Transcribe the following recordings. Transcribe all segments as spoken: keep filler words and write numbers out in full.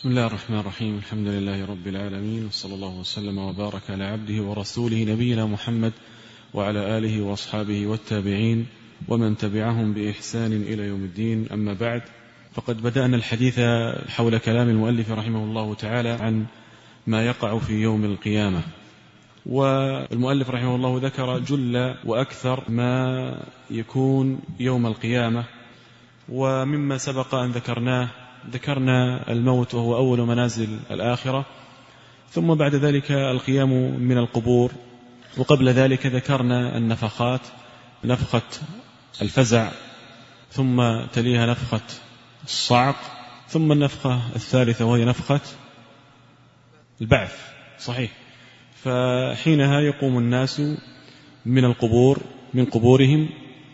بسم الله الرحمن الرحيم. الحمد لله رب العالمين، وصلى الله وسلم وبارك على عبده ورسوله نبينا محمد وعلى آله وأصحابه والتابعين ومن تبعهم بإحسان إلى يوم الدين. أما بعد، فقد بدأنا الحديث حول كلام المؤلف رحمه الله تعالى عن ما يقع في يوم القيامة، والمؤلف رحمه الله ذكر جل وأكثر ما يكون يوم القيامة. ومما سبق أن ذكرناه ذكرنا الموت وهو أول منازل الآخرة، ثم بعد ذلك القيام من القبور، وقبل ذلك ذكرنا النفخات، نفخة الفزع، ثم تليها نفخة الصعق، ثم النفخة الثالثة وهي نفخة البعث. صحيح. فحينها يقوم الناس من القبور من قبورهم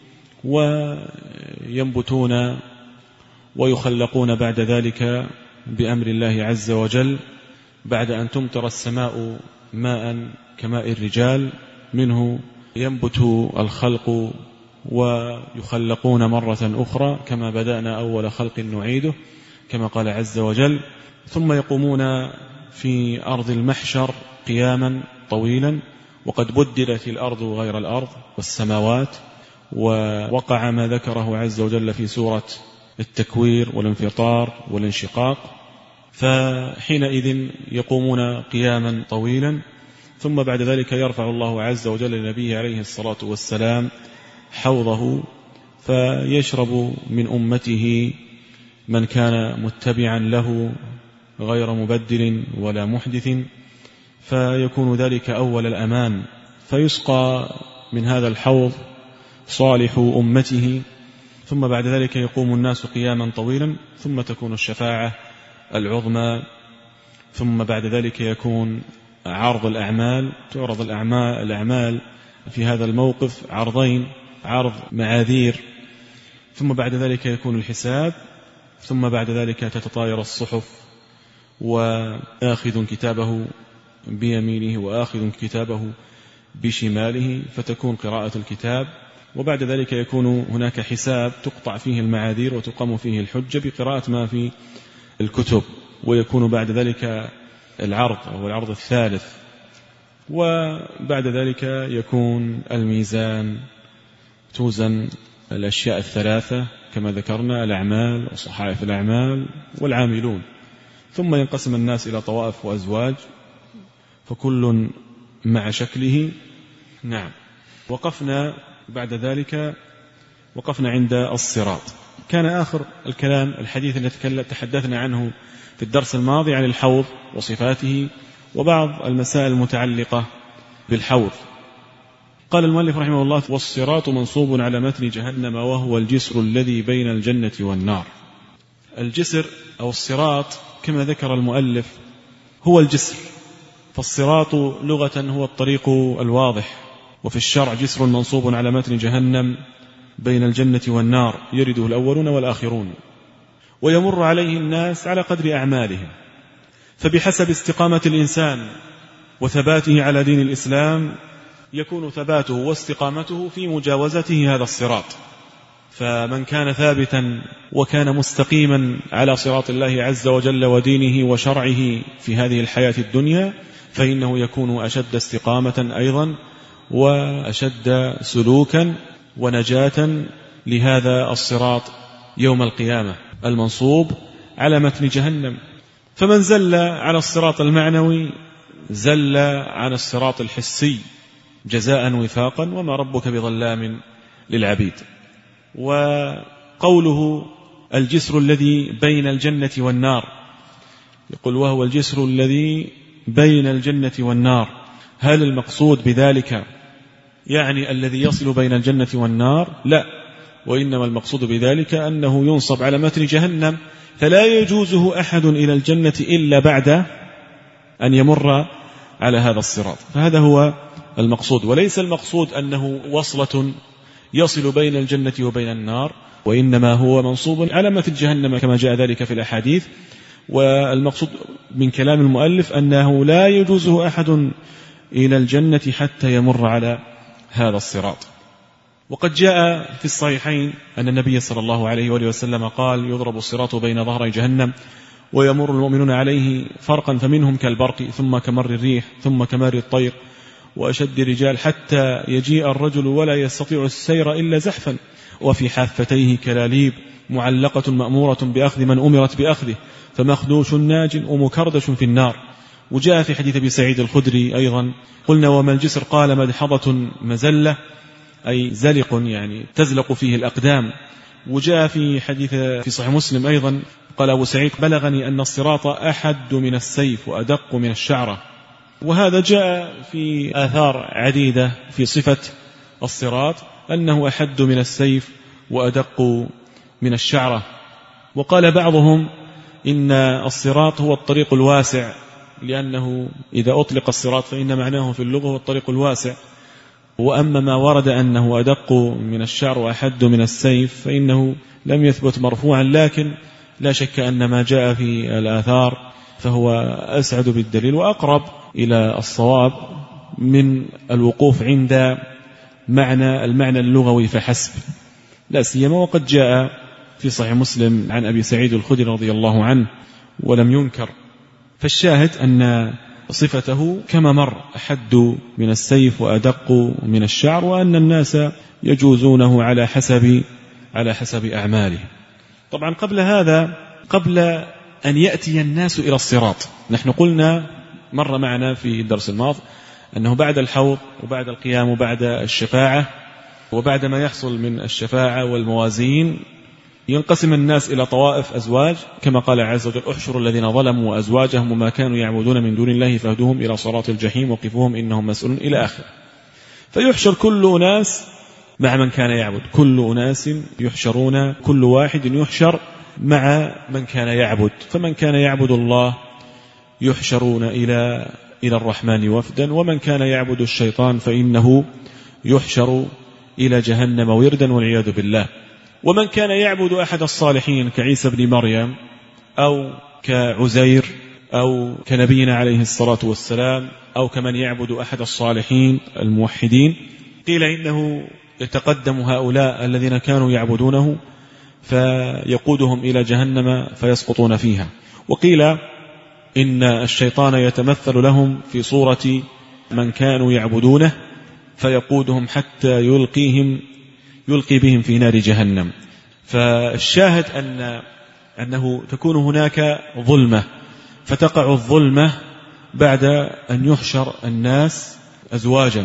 وينبتون ويخلقون بعد ذلك بأمر الله عز وجل، بعد أن تمطر السماء ماء كماء الرجال، منه ينبت الخلق ويخلقون مرة أخرى كما بدأنا أول خلق نعيده كما قال عز وجل. ثم يقومون في أرض المحشر قياما طويلا، وقد بدلت الأرض غير الأرض والسماوات، ووقع ما ذكره عز وجل في سورة التكوير والانفطار والانشقاق. فحينئذ يقومون قياما طويلا، ثم بعد ذلك يرفع الله عز وجل لنبيه عليه الصلاة والسلام حوضه، فيشرب من أمته من كان متبعا له غير مبدل ولا محدث، فيكون ذلك أول الأمان، فيسقى من هذا الحوض صالح أمته. ثم بعد ذلك يقوم الناس قياما طويلا، ثم تكون الشفاعة العظمى، ثم بعد ذلك يكون عرض الأعمال، تعرض الأعمال, الأعمال في هذا الموقف عرضين، عرض معاذير، ثم بعد ذلك يكون الحساب، ثم بعد ذلك تتطاير الصحف، وآخذ كتابه بيمينه وآخذ كتابه بشماله، فتكون قراءة الكتاب، وبعد ذلك يكون هناك حساب تقطع فيه المعاذير وتقام فيه الحجة بقراءة ما في الكتب، ويكون بعد ذلك العرض أو العرض الثالث، وبعد ذلك يكون الميزان، توزن الأشياء الثلاثة كما ذكرنا، الأعمال وصحائف الأعمال والعاملون. ثم ينقسم الناس إلى طوائف وأزواج، فكل مع شكله. نعم. وقفنا بعد ذلك وقفنا عند الصراط. كان آخر الكلام الحديث الذي تحدثنا عنه في الدرس الماضي عن الحوض وصفاته وبعض المسائل المتعلقة بالحوض. قال المؤلف رحمه الله: والصراط منصوب على متن جهنم، وهو الجسر الذي بين الجنة والنار. الجسر أو الصراط كما ذكر المؤلف هو الجسر، فالصراط لغة هو الطريق الواضح، وفي الشرع جسر منصوب على متن جهنم بين الجنة والنار، يرده الأولون والآخرون، ويمر عليه الناس على قدر أعمالهم، فبحسب استقامة الإنسان وثباته على دين الإسلام يكون ثباته واستقامته في مجاوزته هذا الصراط. فمن كان ثابتا وكان مستقيما على صراط الله عز وجل ودينه وشرعه في هذه الحياة الدنيا، فإنه يكون أشد استقامة أيضا وأشد سلوكا ونجاة لهذا الصراط يوم القيامة المنصوب على متن جهنم. فمن زل على الصراط المعنوي زل عن الصراط الحسي جزاء وفاقا، وما ربك بظلام للعبيد. وقوله الجسر الذي بين الجنة والنار، يقول وهو الجسر الذي بين الجنة والنار، هل المقصود بذلك يعني الذي يصل بين الجنة والنار؟ لا، وإنما المقصود بذلك أنه ينصب على متن جهنم، فلا يجوزه أحد إلى الجنة إلا بعد أن يمر على هذا الصراط. فهذا هو المقصود، وليس المقصود أنه وصلة يصل بين الجنة وبين النار، وإنما هو منصوب على متن جهنم كما جاء ذلك في الأحاديث. والمقصود من كلام المؤلف أنه لا يجوزه أحد إلى الجنة حتى يمر على هذا الصراط. وقد جاء في الصحيحين أن النبي صلى الله عليه وآله وسلم قال: يضرب الصراط بين ظهري جهنم ويمر المؤمنون عليه فرقا فمنهم كالبرق ثم كمر الريح ثم كمر الطير وأشد رجال حتى يجيء الرجل ولا يستطيع السير إلا زحفا وفي حافتيه كلاليب معلقة مأمورة بأخذ من أمرت بأخذه فمخدوش ناج ومكردش في النار. وجاء في حديث أبي سعيد الخدري أيضا قلنا وما الجسر قال مدحضة مزلة أي زلق يعني تزلق فيه الأقدام. وجاء في حديث في صحيح مسلم أيضا قال أبو سعيد بلغني أن الصراط أحد من السيف وأدق من الشعرة. وهذا جاء في آثار عديدة في صفة الصراط أنه أحد من السيف وأدق من الشعرة. وقال بعضهم إن الصراط هو الطريق الواسع لأنه إذا أطلق الصراط فإن معناه في اللغة هو الطريق الواسع. وأما ما ورد أنه أدق من الشعر وأحد من السيف فإنه لم يثبت مرفوعا، لكن لا شك أن ما جاء في الآثار فهو أسعد بالدليل وأقرب إلى الصواب من الوقوف عند معنى المعنى اللغوي فحسب، لا سيما وقد جاء في صحيح مسلم عن أبي سعيد الخدري رضي الله عنه ولم ينكر. فالشاهد أن صفته كما مر أحد من السيف وأدق من الشعر، وأن الناس يجوزونه على حسب على حسب أعماله. طبعا قبل هذا قبل أن يأتي الناس إلى الصراط نحن قلنا مر معنا في الدرس الماضي أنه بعد الحوض وبعد القيام وبعد الشفاعة وبعد ما يحصل من الشفاعة والموازين ينقسم الناس إلى طوائف أزواج كما قال عز وجل احشروا الذين ظلموا وأزواجهم وما كانوا يعبدون من دون الله فاهدوهم إلى صراط الجحيم وقفوهم إنهم مسؤولون إلى آخر. فيحشر كل أناس مع من كان يعبد، كل أناس يحشرون، كل واحد يحشر مع من كان يعبد. فمن كان يعبد الله يحشرون إلى إلى الرحمن وفدا، ومن كان يعبد الشيطان فإنه يحشر إلى جهنم وردا والعياذ بالله. ومن كان يعبد أحد الصالحين كعيسى بن مريم أو كعزير أو كنبينا عليه الصلاة والسلام أو كمن يعبد أحد الصالحين الموحدين قيل إنه يتقدم هؤلاء الذين كانوا يعبدونه فيقودهم إلى جهنم فيسقطون فيها. وقيل إن الشيطان يتمثل لهم في صورة من كانوا يعبدونه فيقودهم حتى يلقيهم يلقي بهم في نار جهنم. فالشاهد أن أنه تكون هناك ظلمة، فتقع الظلمة بعد أن يحشر الناس أزواجا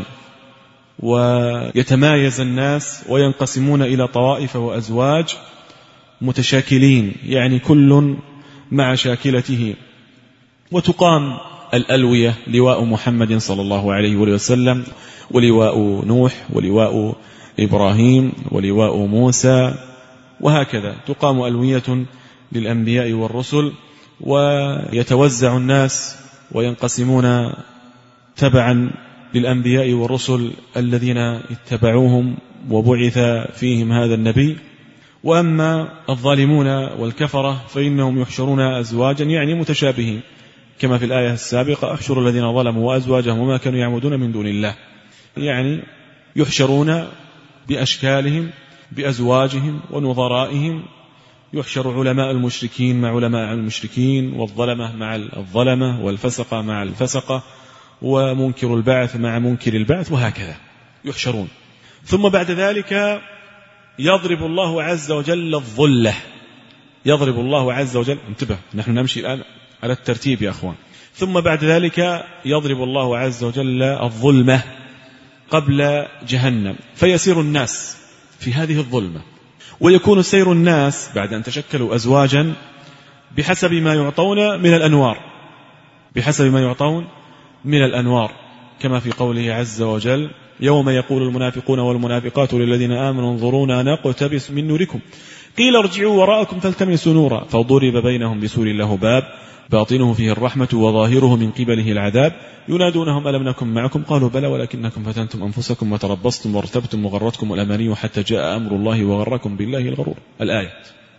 ويتمايز الناس وينقسمون إلى طوائف وأزواج متشاكلين، يعني كل مع شاكلته. وتقام الألوية لواء محمد صلى الله عليه وسلم ولواء نوح ولواء إبراهيم ولواء موسى، وهكذا تقام ألوية للأنبياء والرسل، ويتوزع الناس وينقسمون تبعا للأنبياء والرسل الذين اتبعوهم وبعث فيهم هذا النبي. وأما الظالمون والكفرة فإنهم يحشرون أزواجا يعني متشابهين كما في الآية السابقة احشروا الذين ظلموا وأزواجهم وما كانوا يعبدون من دون الله، يعني يحشرون بأشكالهم بأزواجهم ونظرائهم. يحشر علماء المشركين مع علماء المشركين، والظلمة مع الظلمة، والفسقة مع الفسقة، ومنكر البعث مع منكر البعث، وهكذا يحشرون. ثم بعد ذلك يضرب الله عز وجل الظلة، يضرب الله عز وجل، انتبه نحن نمشي الآن على الترتيب يا أخوان. ثم بعد ذلك يضرب الله عز وجل الظلمة قبل جهنم فيسير الناس في هذه الظلمة، ويكون سير الناس بعد أن تشكلوا أزواجا بحسب ما يعطون من الأنوار، بحسب ما يعطون من الأنوار كما في قوله عز وجل يوم يقول المنافقون والمنافقات للذين آمنوا انظرونا نقتبس من نوركم قيل ارجعوا وراءكم فالتمسوا نورا فضرب بينهم بسور له باب باطنه فيه الرحمة وظاهره من قبله العذاب ينادونهم ألم نكن معكم قالوا بلى ولكنكم فتنتم أنفسكم وتربصتم وارتبتم وغرتكم الأماني حتى جاء أمر الله وغركم بالله الغرور. الآية.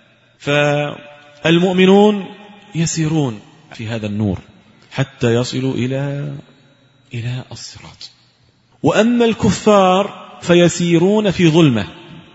فالمؤمنون يسيرون في هذا النور حتى يصلوا إلى إلى الصراط، وأما الكفار فيسيرون في ظلمة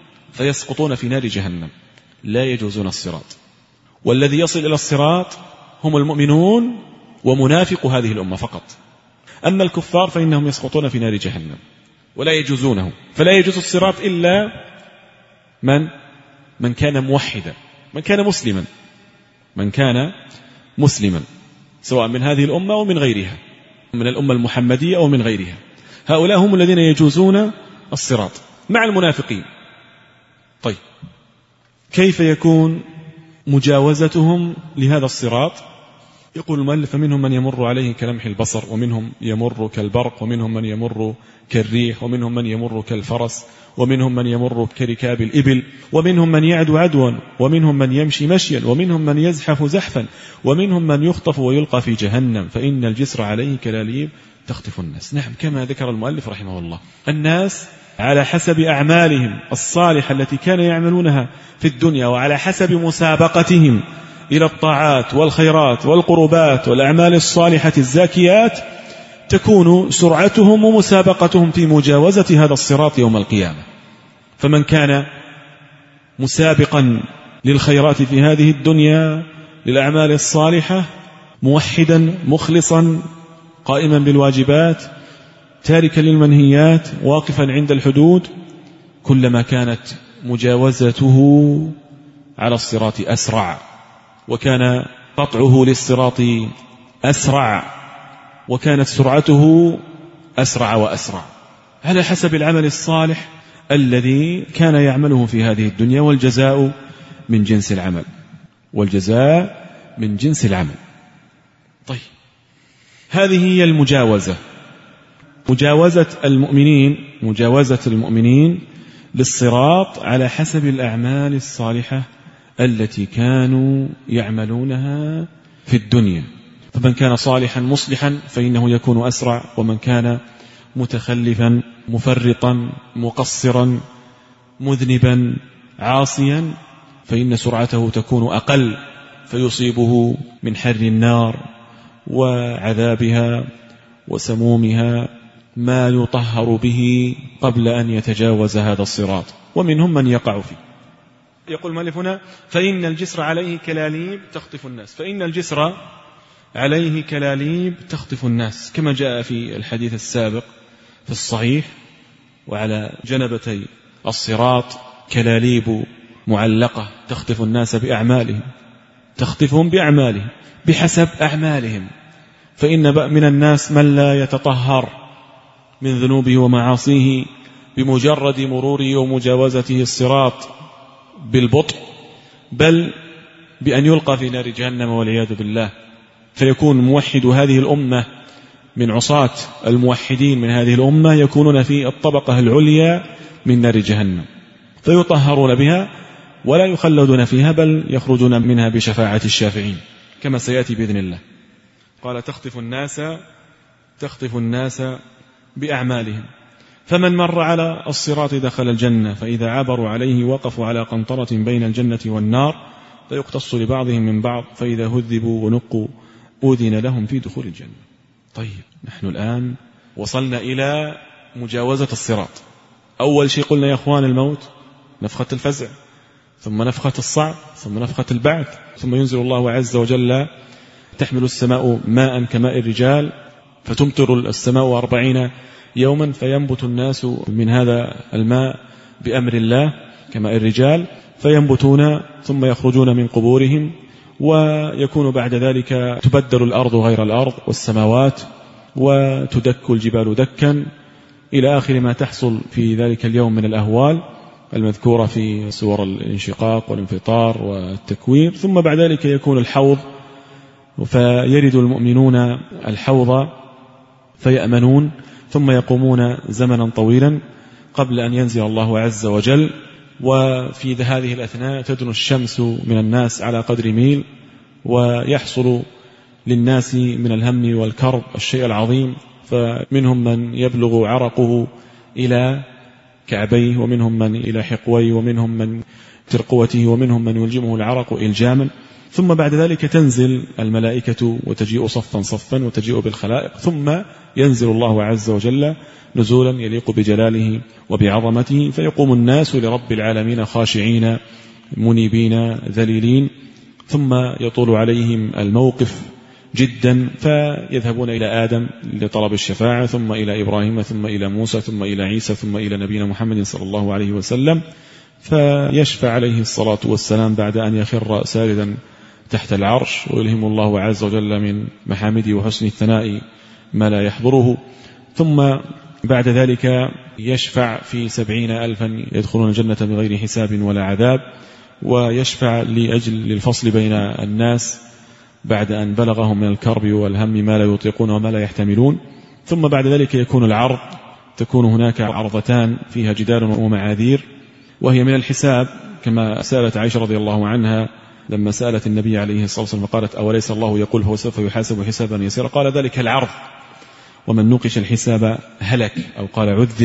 فيسقطون في نار جهنم لا يجوزون الصراط. والذي يصل إلى الصراط هم المؤمنون ومنافق هذه الأمة فقط. أما الكفار فإنهم يسقطون في نار جهنم ولا يجوزونه. فلا يجوز الصراط إلا من من كان موحدا، من كان مسلما، من كان مسلما سواء من هذه الأمة أو من غيرها، من الأمة المحمدية أو من غيرها. هؤلاء هم الذين يجوزون الصراط مع المنافقين. طيب كيف يكون مجاوزتهم لهذا الصراط؟ يقول المؤلف: فمنهم من يمر عليه كلمح البصر، ومنهم يمر كالبرق، ومنهم من يمر كالريح، ومنهم من يمر كالفرس، ومنهم من يمر كركاب الإبل، ومنهم من يعدو عدوا، ومنهم من يمشي مشيا، ومنهم من يزحف زحفا، ومنهم من يخطف ويلقى في جهنم فإن الجسر عليه كلاليب تخطف الناس. نعم، كما ذكر المؤلف رحمه الله، الناس على حسب أعمالهم الصالحة التي كانوا يعملونها في الدنيا، وعلى حسب مسابقتهم إلى الطاعات والخيرات والقربات والأعمال الصالحة الزاكيات، تكون سرعتهم ومسابقتهم في مجاوزة هذا الصراط يوم القيامة. فمن كان مسابقا للخيرات في هذه الدنيا للأعمال الصالحة، موحدا مخلصا قائما بالواجبات تاركا للمنهيات واقفا عند الحدود، كلما كانت مجاوزته على الصراط أسرع، وكان قطعه للصراط أسرع، وكانت سرعته أسرع وأسرع على حسب العمل الصالح الذي كان يعمله في هذه الدنيا. والجزاء من جنس العمل، والجزاء من جنس العمل. طيب هذه هي المجاوزة، مجاوزة المؤمنين مجاوزة المؤمنين للصراط على حسب الأعمال الصالحة التي كانوا يعملونها في الدنيا. فمن كان صالحا مصلحا فإنه يكون أسرع، ومن كان متخلفا مفرطا مقصرا مذنبا عاصيا فإن سرعته تكون أقل، فيصيبه من حر النار وعذابها وسمومها ما يطهر به قبل أن يتجاوز هذا الصراط، ومنهم من يقع فيه. يقول المؤلف هنا: فإن الجسر عليه كلاليب تخطف الناس. فإن الجسر عليه كلاليب تخطف الناس، كما جاء في الحديث السابق في الصحيح: وعلى جنبتي الصراط كلاليب معلقة تخطف الناس بأعمالهم، تخطفهم بأعمالهم بحسب أعمالهم. فإن من الناس من لا يتطهر من ذنوبه ومعاصيه بمجرد مروره ومجاوزته الصراط بالبطء، بل بأن يلقى في نار جهنم والعياذ بالله، فيكون موحد هذه الأمة من عصاة الموحدين من هذه الأمة يكونون في الطبقة العليا من نار جهنم، فيطهرون بها ولا يخلدون فيها، بل يخرجون منها بشفاعة الشافعين كما سيأتي بإذن الله. قال: تخطف الناس تخطف الناس بأعمالهم، فمن مر على الصراط دخل الجنة، فإذا عبروا عليه وقفوا على قنطرة بين الجنة والنار فيقتص لبعضهم من بعض، فإذا هذبوا ونقوا أذن لهم في دخول الجنة. طيب نحن الآن وصلنا إلى مجاوزة الصراط. أول شيء قلنا يا أخوان الموت، نفخة الفزع، ثم نفخة الصعق، ثم نفخة البعث، ثم ينزل الله عز وجل تحمل السماء ماء كماء الرجال فتمطر السماء أربعين يوما فينبت الناس من هذا الماء بأمر الله كماء الرجال، فينبتون ثم يخرجون من قبورهم، ويكون بعد ذلك تبدل الأرض غير الأرض والسماوات، وتدك الجبال دكا، إلى آخر ما تحصل في ذلك اليوم من الأهوال المذكورة في سور الانشقاق والانفطار والتكوير. ثم بعد ذلك يكون الحوض، فيرد المؤمنون الحوض فيأمنون، ثم يقومون زمنا طويلا قبل أن ينزل الله عز وجل. وفي هذه الأثناء تدنو الشمس من الناس على قدر ميل، ويحصل للناس من الهم والكرب الشيء العظيم، فمنهم من يبلغ عرقه إلى كعبيه، ومنهم من إلى حقويه، ومنهم من ترقوته، ومنهم من يلجمه العرق إلجاما. ثم بعد ذلك تنزل الملائكة وتجيء صفا صفا وتجيء بالخلائق، ثم ينزل الله عز وجل نزولا يليق بجلاله وبعظمته، فيقوم الناس لرب العالمين خاشعين منيبين ذليلين، ثم يطول عليهم الموقف جدا فيذهبون إلى آدم لطلب الشفاعة، ثم إلى إبراهيم، ثم إلى موسى، ثم إلى عيسى، ثم إلى نبينا محمد صلى الله عليه وسلم، فيشفع عليه الصلاة والسلام بعد أن يخر ساردا تحت العرش، ويلهم الله عز وجل من محامده وحسن الثناء ما لا يحضره. ثم بعد ذلك يشفع في سبعين ألفا يدخلون الجنة بغير حساب ولا عذاب، ويشفع لأجل الفصل بين الناس بعد أن بلغهم من الكرب والهم ما لا يطيقون وما لا يحتملون. ثم بعد ذلك يكون العرض، تكون هناك عرضتان فيها جدال ومعاذير، وهي من الحساب كما سألت عائشة رضي الله عنها لما سألت النبي عليه الصلاة والسلام فقالت: أوليس الله يقول هو سوف يحاسب حسابا يسيرا؟ قال: ذلك العرض، ومن نوقش الحساب هلك، أو قال عذب.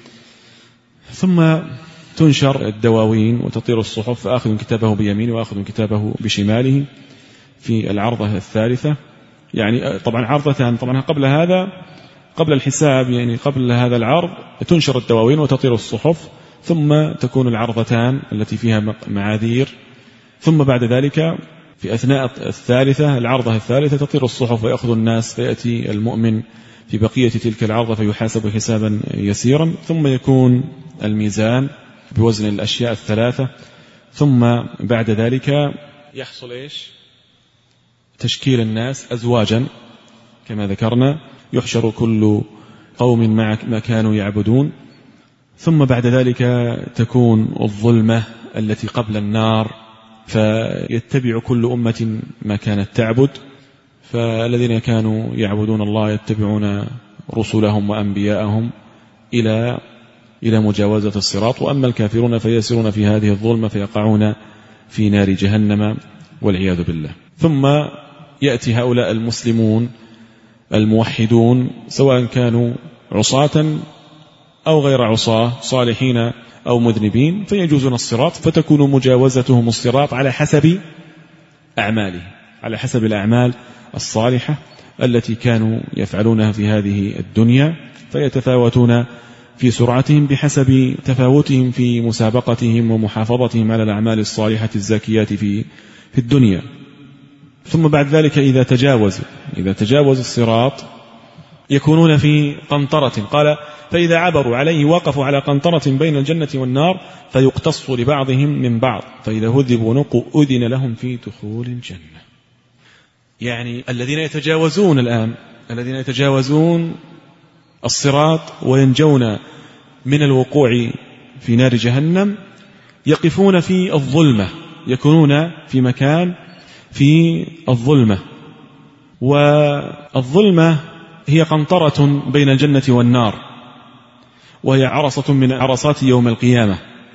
ثم تنشر الدواوين وتطير الصحف، فآخذ كتابه بيمينه وآخذ كتابه بشماله في العرضة الثالثة. يعني طبعا عرضتان، طبعا قبل هذا قبل الحساب يعني قبل هذا العرض تنشر الدواوين وتطير الصحف، ثم تكون العرضتان التي فيها معاذير، ثم بعد ذلك في أثناء الثالثة العرضة الثالثة تطير الصحف ويأخذ الناس، فيأتي المؤمن في بقية تلك العرضة فيحاسب حسابا يسيرا، ثم يكون الميزان بوزن الأشياء الثلاثة، ثم بعد ذلك يحصل إيش؟ تشكيل الناس أزواجا كما ذكرنا، يحشر كل قوم مع ما كانوا يعبدون. ثم بعد ذلك تكون الظلمة التي قبل النار، فيتبع كل أمة ما كانت تعبد، فالذين كانوا يعبدون الله يتبعون رسلهم وأنبياءهم إلى إلى مجاوزة الصراط، وأما الكافرون فيسيرون في هذه الظلمة فيقعون في نار جهنم والعياذ بالله. ثم يأتي هؤلاء المسلمون الموحدون سواء كانوا عصاة أو غير عصاة، صالحين أو مذنبين، فيجوزون الصراط، فتكون مجاوزتهم الصراط على حسب أعماله، على حسب الأعمال الصالحة التي كانوا يفعلونها في هذه الدنيا، فيتفاوتون في سرعتهم بحسب تفاوتهم في مسابقتهم ومحافظتهم على الأعمال الصالحة الزاكيات في في الدنيا. ثم بعد ذلك إذا تجاوز إذا تجاوز الصراط يكونون في قنطرة، قال: فإذا عبروا عليه وقفوا على قنطرة بين الجنة والنار فيقتص لبعضهم من بعض، فإذا هذبوا نقوا أذن لهم في دخول الجنة. يعني الذين يتجاوزون الآن الذين يتجاوزون الصراط وينجون من الوقوع في نار جهنم يقفون في الظلمة، يكونون في مكان في الظلمة، والظلمة هي قنطرة بين الجنة والنار، وهي عرصة من عرصات يوم القيامة.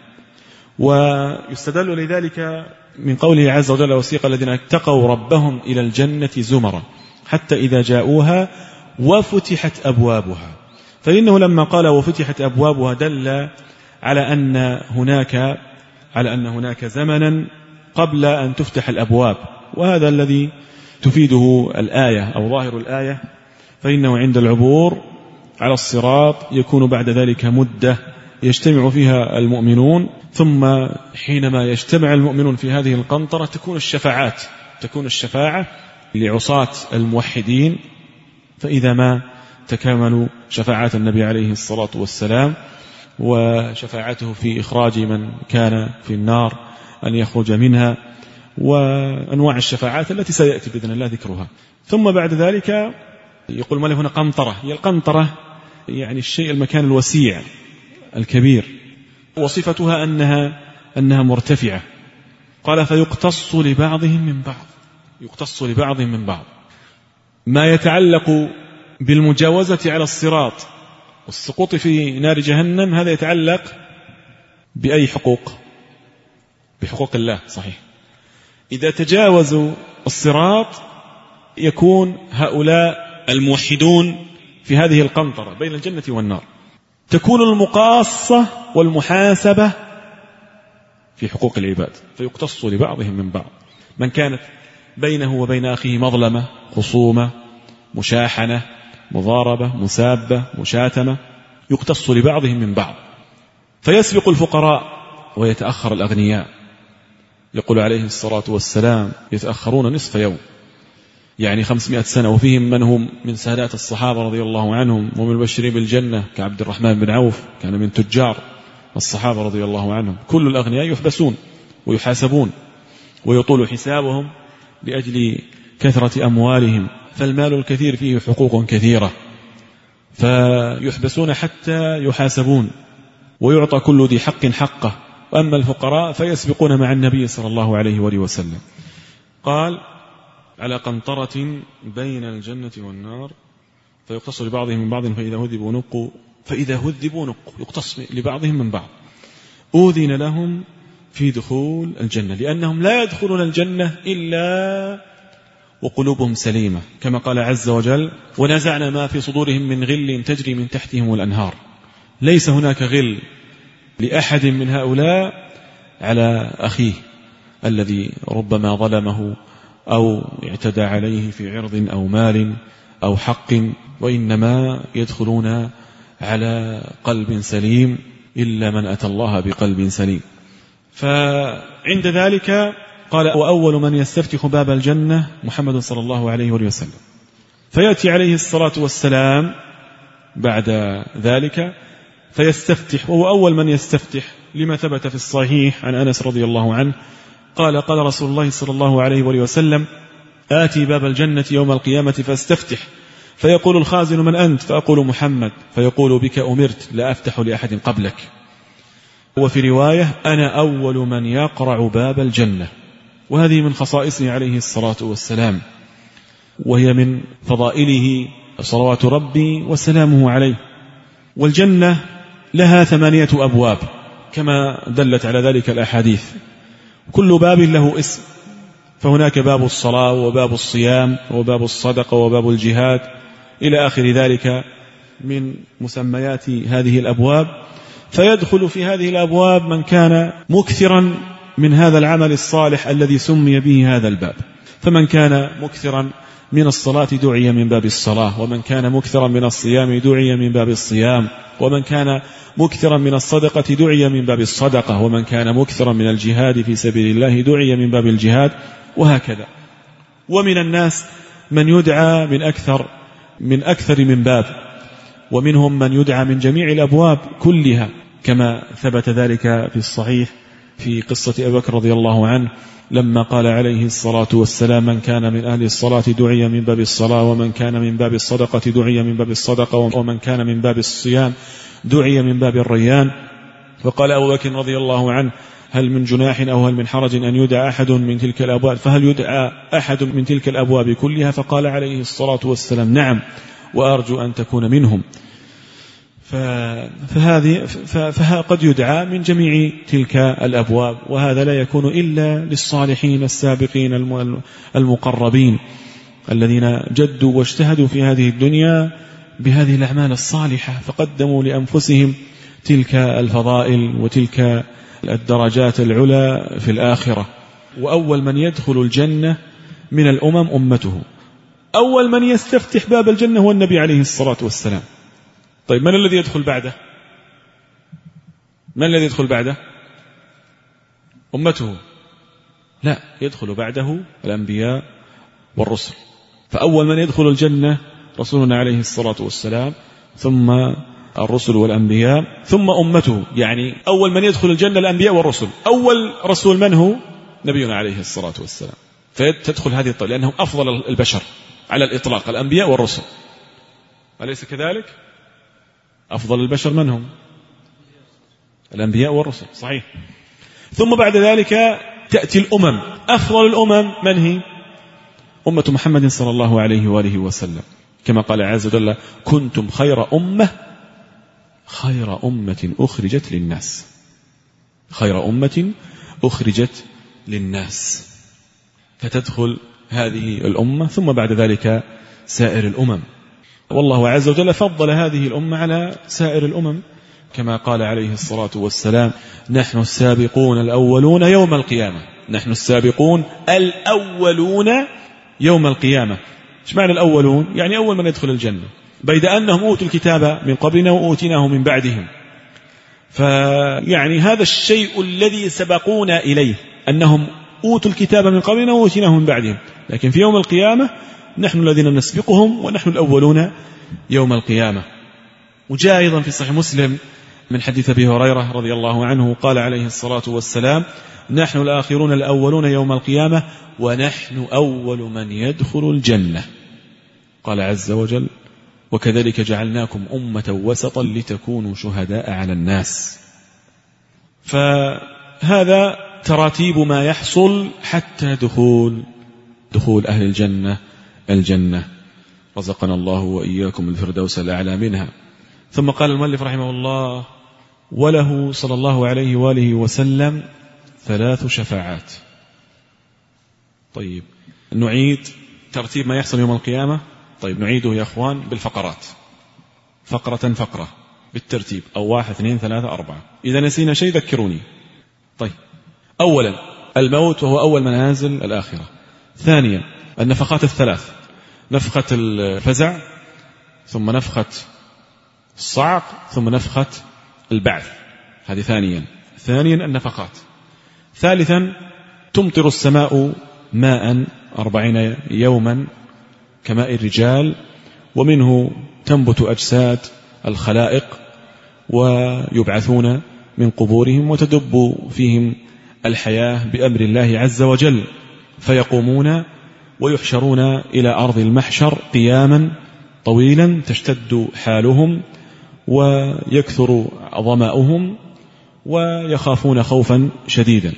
ويستدل لذلك من قوله عز وجل: وسيق الذين اتقوا ربهم إلى الجنة زمرا حتى إذا جاءوها وفتحت أبوابها. فإنه لما قال وفتحت أبوابها دل على أن هناك على أن هناك زمنا قبل أن تفتح الأبواب، وهذا الذي تفيده الآية أو ظاهر الآية، فإنه عند العبور على الصراط يكون بعد ذلك مدة يجتمع فيها المؤمنون، ثم حينما يجتمع المؤمنون في هذه القنطرة تكون الشفاعات تكون الشفاعة لعصاة الموحدين، فإذا ما تكامل شفاعات النبي عليه الصلاة والسلام وشفاعته في إخراج من كان في النار أن يخرج منها، وأنواع الشفاعات التي سيأتي بإذن الله ذكرها. ثم بعد ذلك يقول مالك هنا قنطرة، هي القنطرة يعني الشيء المكان الوسيع الكبير، وصفتها أنها أنها مرتفعة. قال: فيقتص لبعضهم من بعض يقتص لبعضهم من بعض. ما يتعلق بالمجاوزة على الصراط والسقوط في نار جهنم هذا يتعلق بأي حقوق؟ بحقوق الله، صحيح. إذا تجاوزوا الصراط يكون هؤلاء الموحدون في هذه القنطرة بين الجنة والنار، تكون المقاصة والمحاسبة في حقوق العباد، فيقتص لبعضهم من بعض. من كانت بينه وبين أخيه مظلمة، خصومة، مشاحنة، مضاربة، مسابة، مشاتمة، يقتص لبعضهم من بعض، فيسبق الفقراء ويتأخر الأغنياء، يقول عليه الصلاة والسلام يتأخرون نصف يوم، يعني خمسمائة سنة، وفيهم من هم من سادات الصحابة رضي الله عنهم ومن المبشرين بالجنة كعبد الرحمن بن عوف، كان من تجار الصحابة رضي الله عنهم. كل الأغنياء يحبسون ويحاسبون ويطول حسابهم لأجل كثرة أموالهم، فالمال الكثير فيه حقوق كثيرة، فيحبسون حتى يحاسبون ويعطى كل ذي حق حقه. وأما الفقراء فيسبقون مع النبي صلى الله عليه وآله وسلم. قال على قنطرة بين الجنة والنار فيقتص لبعضهم من بعض فإذا هذبوا نقوا فإذا هذبوا نقوا يقتص لبعضهم من بعض. أذن لهم في دخول الجنة، لأنهم لا يدخلون الجنة إلا وقلوبهم سليمة، كما قال عز وجل ونزعنا ما في صدورهم من غل تجري من تحتهم الأنهار. ليس هناك غل لأحد من هؤلاء على أخيه الذي ربما ظلمه أو اعتدى عليه في عرض أو مال أو حق، وإنما يدخلون على قلب سليم إلا من أتى الله بقلب سليم. فعند ذلك قال وأول من يستفتح باب الجنة محمد صلى الله عليه وسلم، فيأتي عليه الصلاة والسلام بعد ذلك فيستفتح، وهو أول من يستفتح لما ثبت في الصحيح عن أنس رضي الله عنه قال قال رسول الله صلى الله عليه وسلم آتي باب الجنة يوم القيامة فاستفتح، فيقول الخازن من أنت؟ فأقول محمد، فيقول بك أمرت لا أفتح لأحد قبلك. وفي رواية أنا أول من يقرع باب الجنة، وهذه من خصائصه عليه الصلاة والسلام، وهي من فضائله صلوات ربي وسلامه عليه. والجنة لها ثمانية أبواب كما دلت على ذلك الأحاديث، كل باب له اسم، فهناك باب الصلاة وباب الصيام وباب الصدقة وباب الجهاد إلى آخر ذلك من مسميات هذه الأبواب. فيدخل في هذه الأبواب من كان مكثرا من هذا العمل الصالح الذي سمي به هذا الباب، فمن كان مكثرا من الصلاة دعي من باب الصلاة، ومن كان مكثرا من الصيام دعي من باب الصيام، ومن كان مكثرا من الصدقة دعي من باب الصدقة، ومن كان مكثرا من الجهاد في سبيل الله دعي من باب الجهاد، وهكذا. ومن الناس من يدعى من أكثر من أكثر من باب، ومنهم من يدعى من جميع الأبواب كلها، كما ثبت ذلك في الصحيح في قصة أبي بكر رضي الله عنه لما قال عليه الصلاة والسلام من كان من أهل الصلاة دعي من باب الصلاة، ومن كان من باب الصدقة دعي من باب الصدقة، ومن كان من باب الصيام دعي من باب الريان. فقال أبو بكر رضي الله عنه هل من جناح أو هل من حرج أن يدعى أحد من تلك الأبواب؟ فهل يدعى أحد من تلك الأبواب كلها؟ فقال عليه الصلاة والسلام نعم، وأرجو أن تكون منهم. فهذه فقد يدعى من جميع تلك الأبواب، وهذا لا يكون إلا للصالحين السابقين المقربين الذين جدوا واجتهدوا في هذه الدنيا بهذه الأعمال الصالحة، فقدموا لأنفسهم تلك الفضائل وتلك الدرجات العلى في الآخرة. وأول من يدخل الجنة من الأمم أمته، أول من يستفتح باب الجنة هو النبي عليه الصلاة والسلام. طيب من الذي يدخل بعده؟ من الذي يدخل بعده؟ أمته؟ لا، يدخل بعده الأنبياء والرسل. فأول من يدخل الجنة رسولنا عليه الصلاة والسلام، ثم الرسل والأنبياء، ثم أمته. يعني أول من يدخل الجنة الأنبياء والرسل، أول رسول من هو؟ نبينا عليه الصلاة والسلام. فتدخل هذه الطريقة لأنهم أفضل البشر على الإطلاق، الأنبياء والرسل، أليس كذلك؟ أفضل البشر من هم؟ الأنبياء والرسل، صحيح. ثم بعد ذلك تأتي الأمم، أفضل الأمم من هي؟ أمة محمد صلى الله عليه وآله وسلم، كما قال عز وجل كنتم خير أمة خير أمة أخرجت للناس، خير أمة أخرجت للناس. فتدخل هذه الأمة، ثم بعد ذلك سائر الأمم. والله عز وجل فضل هذه الأمة على سائر الأمم، كما قال عليه الصلاة والسلام نحن السابقون الأولون يوم القيامة، نحن السابقون الأولون يوم القيامة. ايش معنى الأولون؟ يعني أول من يدخل الجنة، بيد أنهم أوتوا الكتاب من قبلنا وأوتيناه من بعدهم. فيعني هذا الشيء الذي سبقونا إليه، أنهم أوتوا الكتاب من قبلنا وأوتيناه من بعدهم، لكن في يوم القيامة نحن الذين نسبقهم ونحن الأولون يوم القيامة. وجاء أيضا في صحيح مسلم من حديث أبي هريرة رضي الله عنه قال عليه الصلاة والسلام: نحن الآخرون الأولون يوم القيامة ونحن أول من يدخل الجنة. قال عز وجل: وكذلك جعلناكم أمة وسطا لتكونوا شهداء على الناس. فهذا تراتيب ما يحصل حتى دخول دخول أهل الجنة الجنة، رزقنا الله وإياكم الفردوس الأعلى منها. ثم قال المؤلف رحمه الله: وله صلى الله عليه وآله وسلم ثلاث شفاعات. طيب نعيد ترتيب ما يحصل يوم القيامة. طيب نعيده يا أخوان بالفقرات، فقرة فقرة بالترتيب، أو واحد اثنين ثلاثة أربعة، إذا نسينا شيء ذكروني. طيب أولا الموت وهو أول منازل الآخرة. ثانيا النفخات الثلاث، نفخة الفزع، ثم نفخة الصعق، ثم نفخة البعث، هذه ثانيا ثانيا النفخات. ثالثا تمطر السماء ماء أربعين يوما كماء الرجال، ومنه تنبت أجساد الخلائق ويبعثون من قبورهم وتدب فيهم الحياة بأمر الله عز وجل، فيقومون ويحشرون إلى أرض المحشر قياما طويلا تشتد حالهم ويكثر ظمأهم ويخافون خوفا شديدا.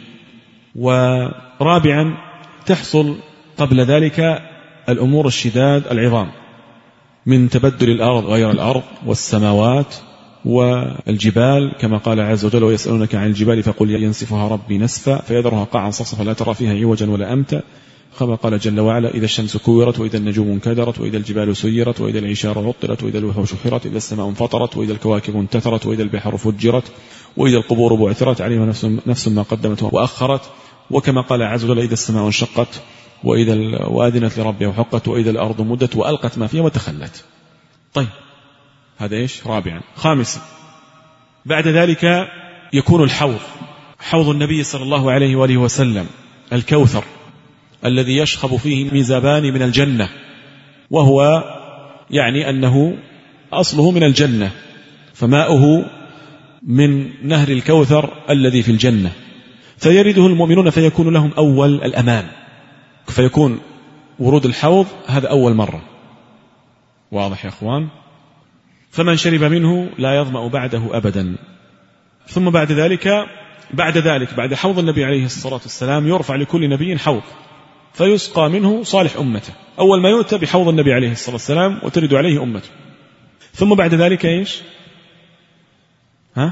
ورابعا تحصل قبل ذلك الأمور الشداد العظام من تبدل الأرض غير الأرض والسماوات والجبال، كما قال عز وجل: ويسألونك عن الجبال فقل ينسفها ربي نسفا فيذرها قاعا صفصفا لا ترى فيها عوجا ولا أمتا، كما قال جل وعلا: إذا الشمس كورت وإذا النجوم انكدرت وإذا الجبال سيرت وإذا العشار عطلت وإذا الوحوش حرت إذا السماء انفطرت وإذا الكواكب انتثرت وإذا البحر فجرت وإذا القبور بعثرت عليها نفس, نفس ما قدمت وأخرت، وكما قال عز وجل: إذا السماء انشقت وإذا وآذنت لربها وحقت وإذا الأرض مدت وألقت ما فيها وتخلت. طيب هذا إيش؟ رابعا. خامسا بعد ذلك يكون الحوض، حوض النبي صلى الله عليه وآله وسلم، الكوثر الذي يشخب فيه ميزابان من الجنة، وهو يعني أنه أصله من الجنة، فماؤه من نهر الكوثر الذي في الجنة، فيرده المؤمنون فيكون لهم أول الأمان، فيكون ورود الحوض هذا أول مرة. واضح يا أخوان؟ فمن شرب منه لا يظمأ بعده أبدا. ثم بعد ذلك بعد ذلك بعد حوض النبي عليه الصلاة والسلام يرفع لكل نبي حوض فيسقى منه صالح أمته. أول ما يؤتى بحوض النبي عليه الصلاة والسلام وترد عليه أمته. ثم بعد ذلك إيش؟ ها؟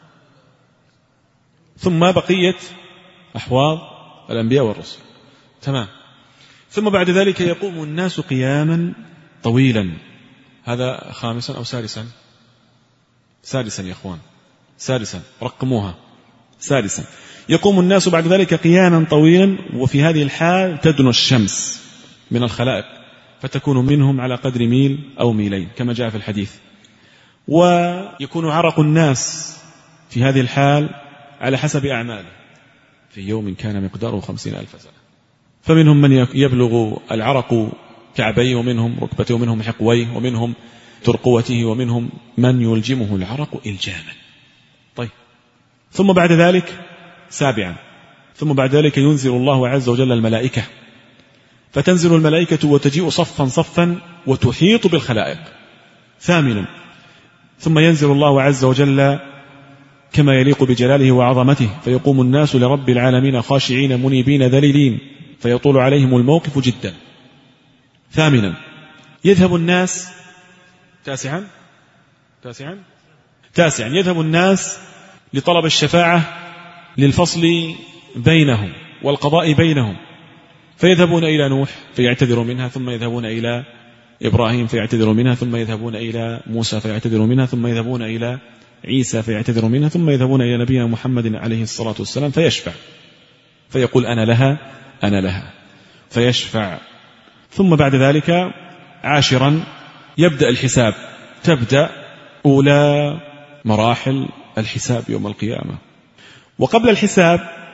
ثم بقية أحواض الأنبياء والرسل. تمام. ثم بعد ذلك يقوم الناس قياما طويلا. هذا خامسا أو سادسا؟ سادسا يا أخوان، سادسا، رقموها، سادسا. يقوم الناس بعد ذلك قياما طويلا، وفي هذه الحال تدنو الشمس من الخلائق فتكون منهم على قدر ميل أو ميلين كما جاء في الحديث. ويكون عرق الناس في هذه الحال على حسب أعماله، في يوم كان مقداره خمسين ألف سنة، فمنهم من يبلغ العرق كعبيه، ومنهم ركبته، ومنهم حقويه، ومنهم ترقوته، ومنهم من يلجمه العرق إلجاما. طيب ثم بعد ذلك سابعا ثم بعد ذلك ينزل الله عز وجل الملائكة، فتنزل الملائكة وتجيء صفا صفا وتحيط بالخلائق. ثامنا ثم ينزل الله عز وجل كما يليق بجلاله وعظمته، فيقوم الناس لرب العالمين خاشعين منيبين ذليلين، فيطول عليهم الموقف جدا. ثامنا يذهب الناس تاسعا تاسعا تاسعا يذهب الناس لطلب الشفاعة للفصل بينهم والقضاء بينهم، فيذهبون إلى نوح فيعتذروا منها، ثم يذهبون إلى إبراهيم فيعتذروا منها، ثم يذهبون إلى موسى فيعتذروا منها، ثم يذهبون إلى عيسى فيعتذروا منها، ثم يذهبون إلى نبينا محمد عليه الصلاة والسلام فيشفع، فيقول أنا لها أنا لها فيشفع. ثم بعد ذلك عاشرا يبدأ الحساب، تبدأ أولى مراحل الحساب يوم القيامة. وقبل الحساب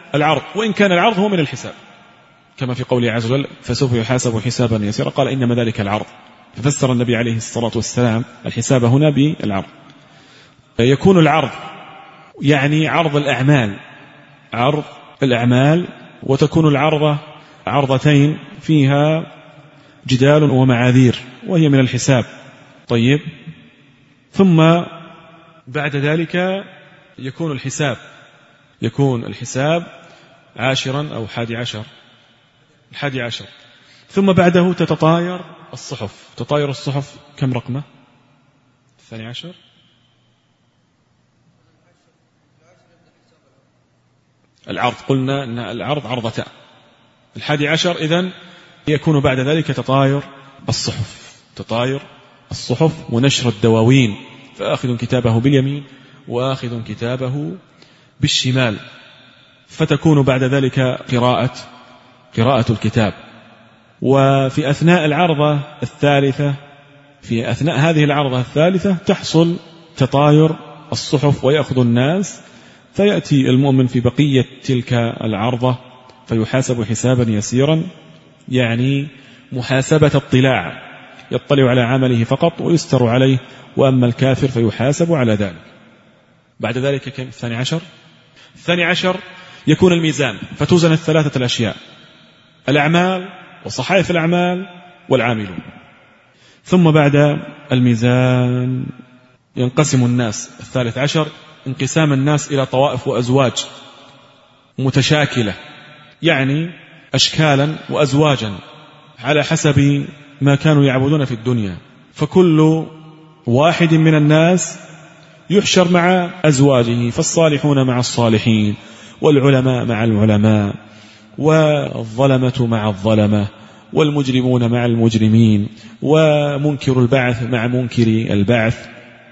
العرض، وإن كان العرض هو من الحساب كما في قوله عز وجل فسوف يحاسب حسابا يسيرا، قال إنما ذلك العرض، ففسر النبي عليه الصلاة والسلام الحساب هنا بالعرض. يكون العرض يعني عرض الأعمال، عرض الأعمال، وتكون العرضة عرضتين فيها جدال ومعاذير وهي من الحساب. طيب، ثم بعد ذلك يكون الحساب يكون الحساب عاشرا أو حادي عشر الحادي عشر ثم بعده تتطاير الصحف. تطاير الصحف كم رقمه؟ الثاني عشر. العرض قلنا أن العرض عرضتان. الحادي عشر إذن يكون بعد ذلك تطاير الصحف تطاير الصحف ونشر الدواوين، فآخذ كتابه باليمين وآخذ كتابه بالشمال، فتكون بعد ذلك قراءة قراءة الكتاب. وفي أثناء العرضة الثالثة في أثناء هذه العرضة الثالثة تحصل تطاير الصحف ويأخذ الناس، فيأتي المؤمن في بقية تلك العرضة فيحاسب حسابا يسيرا، يعني محاسبة اطلاع، يطلع على عمله فقط ويستر عليه، وأما الكافر فيحاسب على ذلك. بعد ذلك كم؟ الثاني عشر الثاني عشر يكون الميزان، فتوزن الثلاثة الأشياء: الأعمال وصحائف الأعمال والعاملون. ثم بعد الميزان ينقسم الناس. الثالث عشر انقسام الناس إلى طوائف وأزواج متشاكلة، يعني أشكالا وأزواجا على حسب ما كانوا يعبدون في الدنيا، فكل واحد من الناس يحشر مع أزواجه، فالصالحون مع الصالحين، والعلماء مع العلماء، والظلمة مع الظلمة، والمجرمون مع المجرمين، ومنكر البعث مع منكر البعث،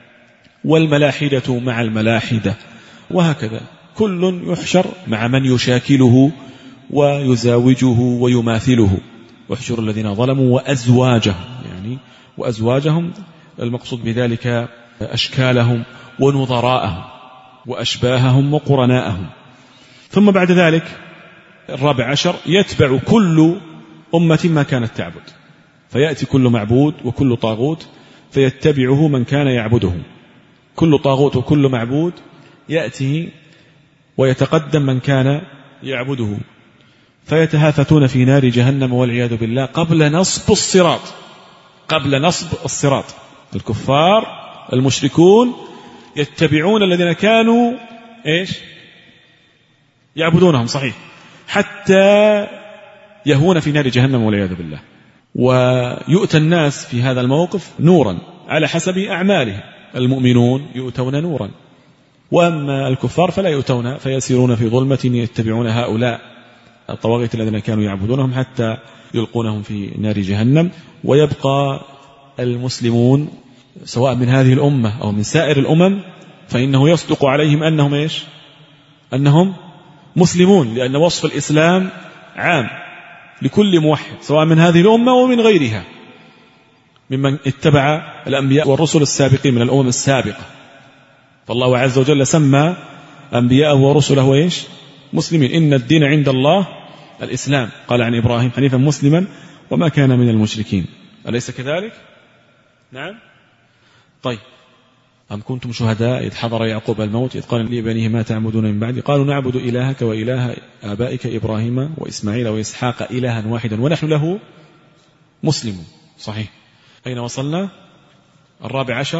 والملاحدة مع الملاحدة، وهكذا كل يحشر مع من يشاكله ويزاوجه ويماثله. واحشر الذين ظلموا وأزواجهم، يعني وأزواجهم المقصود بذلك أشكالهم ونظراءهم وأشباههم وقرناءهم. ثم بعد ذلك الرابع عشر يتبع كل أمة ما كانت تعبد، فيأتي كل معبود وكل طاغوت فيتبعه من كان يعبده. كل طاغوت وكل معبود يأتي ويتقدم من كان يعبده، فيتهافتون في نار جهنم والعياذ بالله قبل نصب الصراط قبل نصب الصراط. الكفار المشركون يتبعون الذين كانوا إيش يعبدونهم، صحيح، حتى يهون في نار جهنم والعياذ بالله. ويؤتى الناس في هذا الموقف نورا على حسب أعمالهم، المؤمنون يؤتون نورا، وأما الكفار فلا يؤتون، فيسيرون في ظلمة يتبعون هؤلاء الطواغيت الذين كانوا يعبدونهم حتى يلقونهم في نار جهنم. ويبقى المسلمون سواء من هذه الأمة أو من سائر الأمم، فإنه يصدق عليهم أنهم إيش أنهم مسلمون، لأن وصف الإسلام عام لكل موحد سواء من هذه الأمة ومن غيرها ممن اتبع الأنبياء والرسل السابقين من الأمم السابقة. فالله عز وجل سمى أنبياءه ورسله إيش مسلمين. إن الدين عند الله الإسلام، قال عن إبراهيم حنيفا مسلما وما كان من المشركين، أليس كذلك؟ نعم. طيب، أم كنتم شهداء إذ حضر يعقوب الموت إذ قال لبنيه ما تعبدون من بعدي قالوا نعبد إلهك وإله آبائك إبراهيم وإسماعيل وإسحاق إلها واحدا ونحن له مسلمون. صحيح. أين وصلنا؟ الرابع عشر.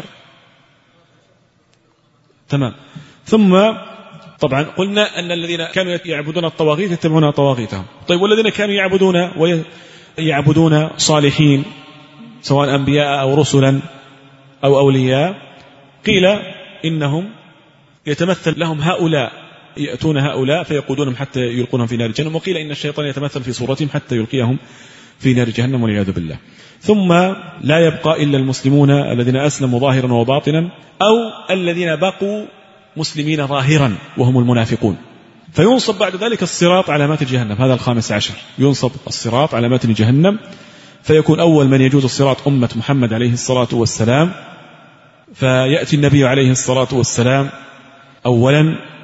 تمام. ثم طبعا قلنا أن الذين كانوا يعبدون الطواغيت يتبعون طواغيتهم. طيب، والذين كانوا يعبدون ويعبدون صالحين سواء أنبياء أو رسلا أو أولياء، قيل إنهم يتمثل لهم هؤلاء، يأتون هؤلاء فيقودونهم حتى يلقونهم في نار جهنم، وقيل إن الشيطان يتمثل في صورتهم حتى يلقيهم في نار جهنم والعياذ بالله. ثم لا يبقى إلا المسلمون الذين أسلموا ظاهرا وباطنا، أو الذين بقوا مسلمين ظاهرا وهم المنافقون، فينصب بعد ذلك الصراط على متن جهنم. هذا الخامس عشر، ينصب الصراط على متن جهنم، فيكون أول من يجوز الصراط أمة محمد عليه الصلاة والسلام، فيأتي النبي عليه الصلاة والسلام أولا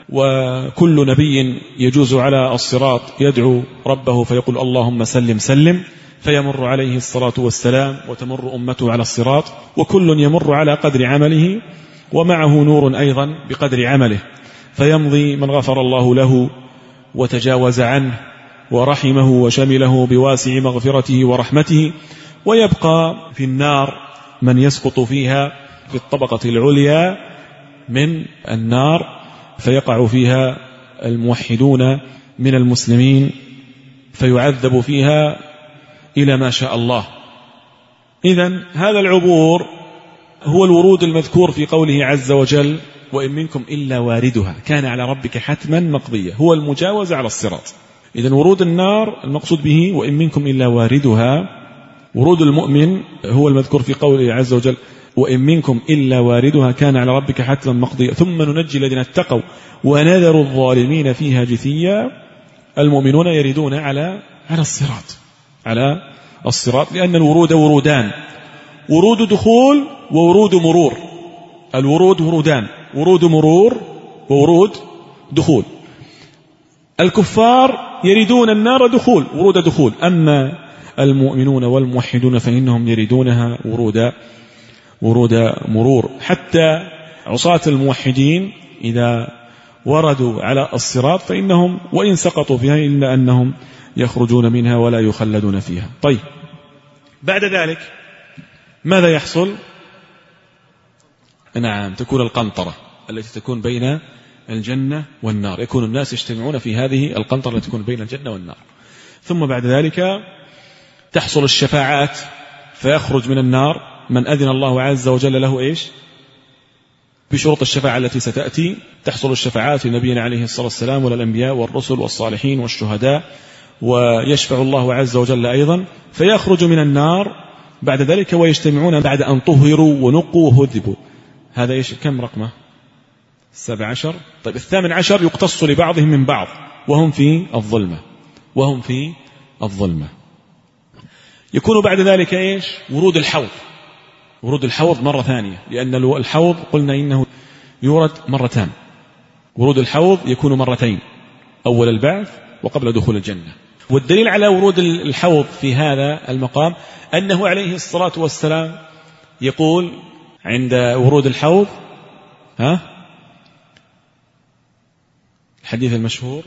وكل نبي يجوز على الصراط يدعو ربه فيقول اللهم سلم سلم، فيمر عليه الصلاة والسلام وتمر أمته على الصراط، وكل يمر على قدر عمله ومعه نور أيضا بقدر عمله، فيمضي من غفر الله له وتجاوز عنه ورحمه وشمله بواسع مغفرته ورحمته، ويبقى في النار من يسقط فيها في الطبقة العليا من النار، فيقع فيها الموحدون من المسلمين فيعذب فيها إلى ما شاء الله. إذن هذا العبور هو الورود المذكور في قوله عز وجل وإن منكم إلا واردها كان على ربك حتما مقضية، هو المجاوزة على الصراط. إذن ورود النار المقصود به وإن منكم إلا واردها، ورود المؤمن هو المذكور في قوله عز وجل وإن منكم إلا واردها كان على ربك حتما مقضية ثم ننجي الذين اتقوا ونذر الظالمين فيها جثيا. المؤمنون يردون على على الصراط على الصراط لأن الورود ورودان، ورود دخول وورود مرور. الورود ورودان، ورود مرور وورود دخول. الكفار يردون النار دخول ورود دخول، أما المؤمنون والموحدون فإنهم يردونها ورود ورود مرور. حتى عصاة الموحدين إذا وردوا على الصراط فإنهم وإن سقطوا فيها إلا أنهم يخرجون منها ولا يخلدون فيها. طيب، بعد ذلك ماذا يحصل؟ نعم، تكون القنطرة التي تكون بين الجنة والنار، يكون الناس يجتمعون في هذه القنطرة التي تكون بين الجنة والنار. ثم بعد ذلك تحصل الشفاعات فيخرج من النار من أذن الله عز وجل له إيش؟ بشروط الشفاعة التي ستأتي. تحصل الشفاعات لنبينا عليه الصلاة والسلام والأنبياء والرسل والصالحين والشهداء، ويشفع الله عز وجل أيضا، فيخرج من النار بعد ذلك ويجتمعون بعد أن طهروا ونقوا وهذبوا. هذا إيش؟ كم رقمه؟ السابع عشر. طيب، الثامن عشر يقتص لبعضهم من بعض وهم في الظلمة وهم في الظلمة. يكون بعد ذلك إيش؟ ورود الحوض. ورود الحوض مرة ثانية، لأن الحوض قلنا إنه يورد مرتان. ورود الحوض يكون مرتين، أول البعث وقبل دخول الجنة. والدليل على ورود الحوض في هذا المقام أنه عليه الصلاة والسلام يقول عند ورود الحوض، ها الحديث المشهور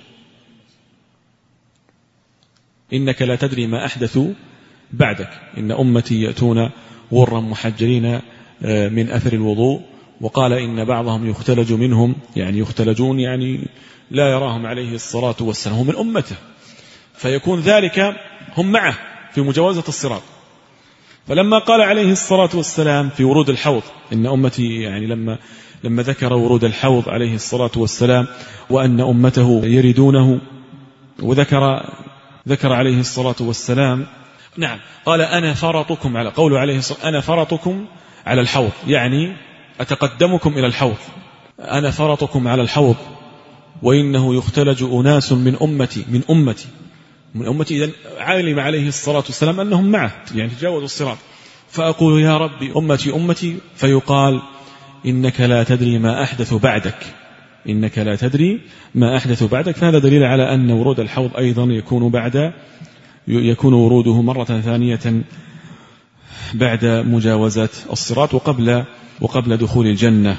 إنك لا تدري ما أحدثوا بعدك، إن أمتي يأتون غرا محجرين من أثر الوضوء، وقال إن بعضهم يختلج منهم، يعني يختلجون يعني لا يراهم عليه الصلاة والسلام، هم من أمته، فيكون ذلك هم معه في مجاوزة الصراط. فلما قال عليه الصلاة والسلام في ورود الحوض إن أمتي، يعني لما لما ذكر ورود الحوض عليه الصلاة والسلام وأن أمته يردونه، وذكر ذكر عليه الصلاة والسلام، نعم، قال أنا فرطكم على قوله عليه الصلاة أنا فرطكم على الحوض، يعني أتقدمكم إلى الحوض، أنا فرطكم على الحوض، وإنه يختلج أناس من أمتي من أمتي من أمتي إذن علم عليه الصلاة والسلام أنهم معه، يعني تجاوزوا الصراط. فأقول يا ربي أمتي أمتي، فيقال إنك لا تدري ما أحدث بعدك، إنك لا تدري ما أحدث بعدك. فهذا دليل على أن ورود الحوض أيضا يكون بعد يكون وروده مرة ثانية بعد مجاوزة الصراط وقبل وقبل دخول الجنة.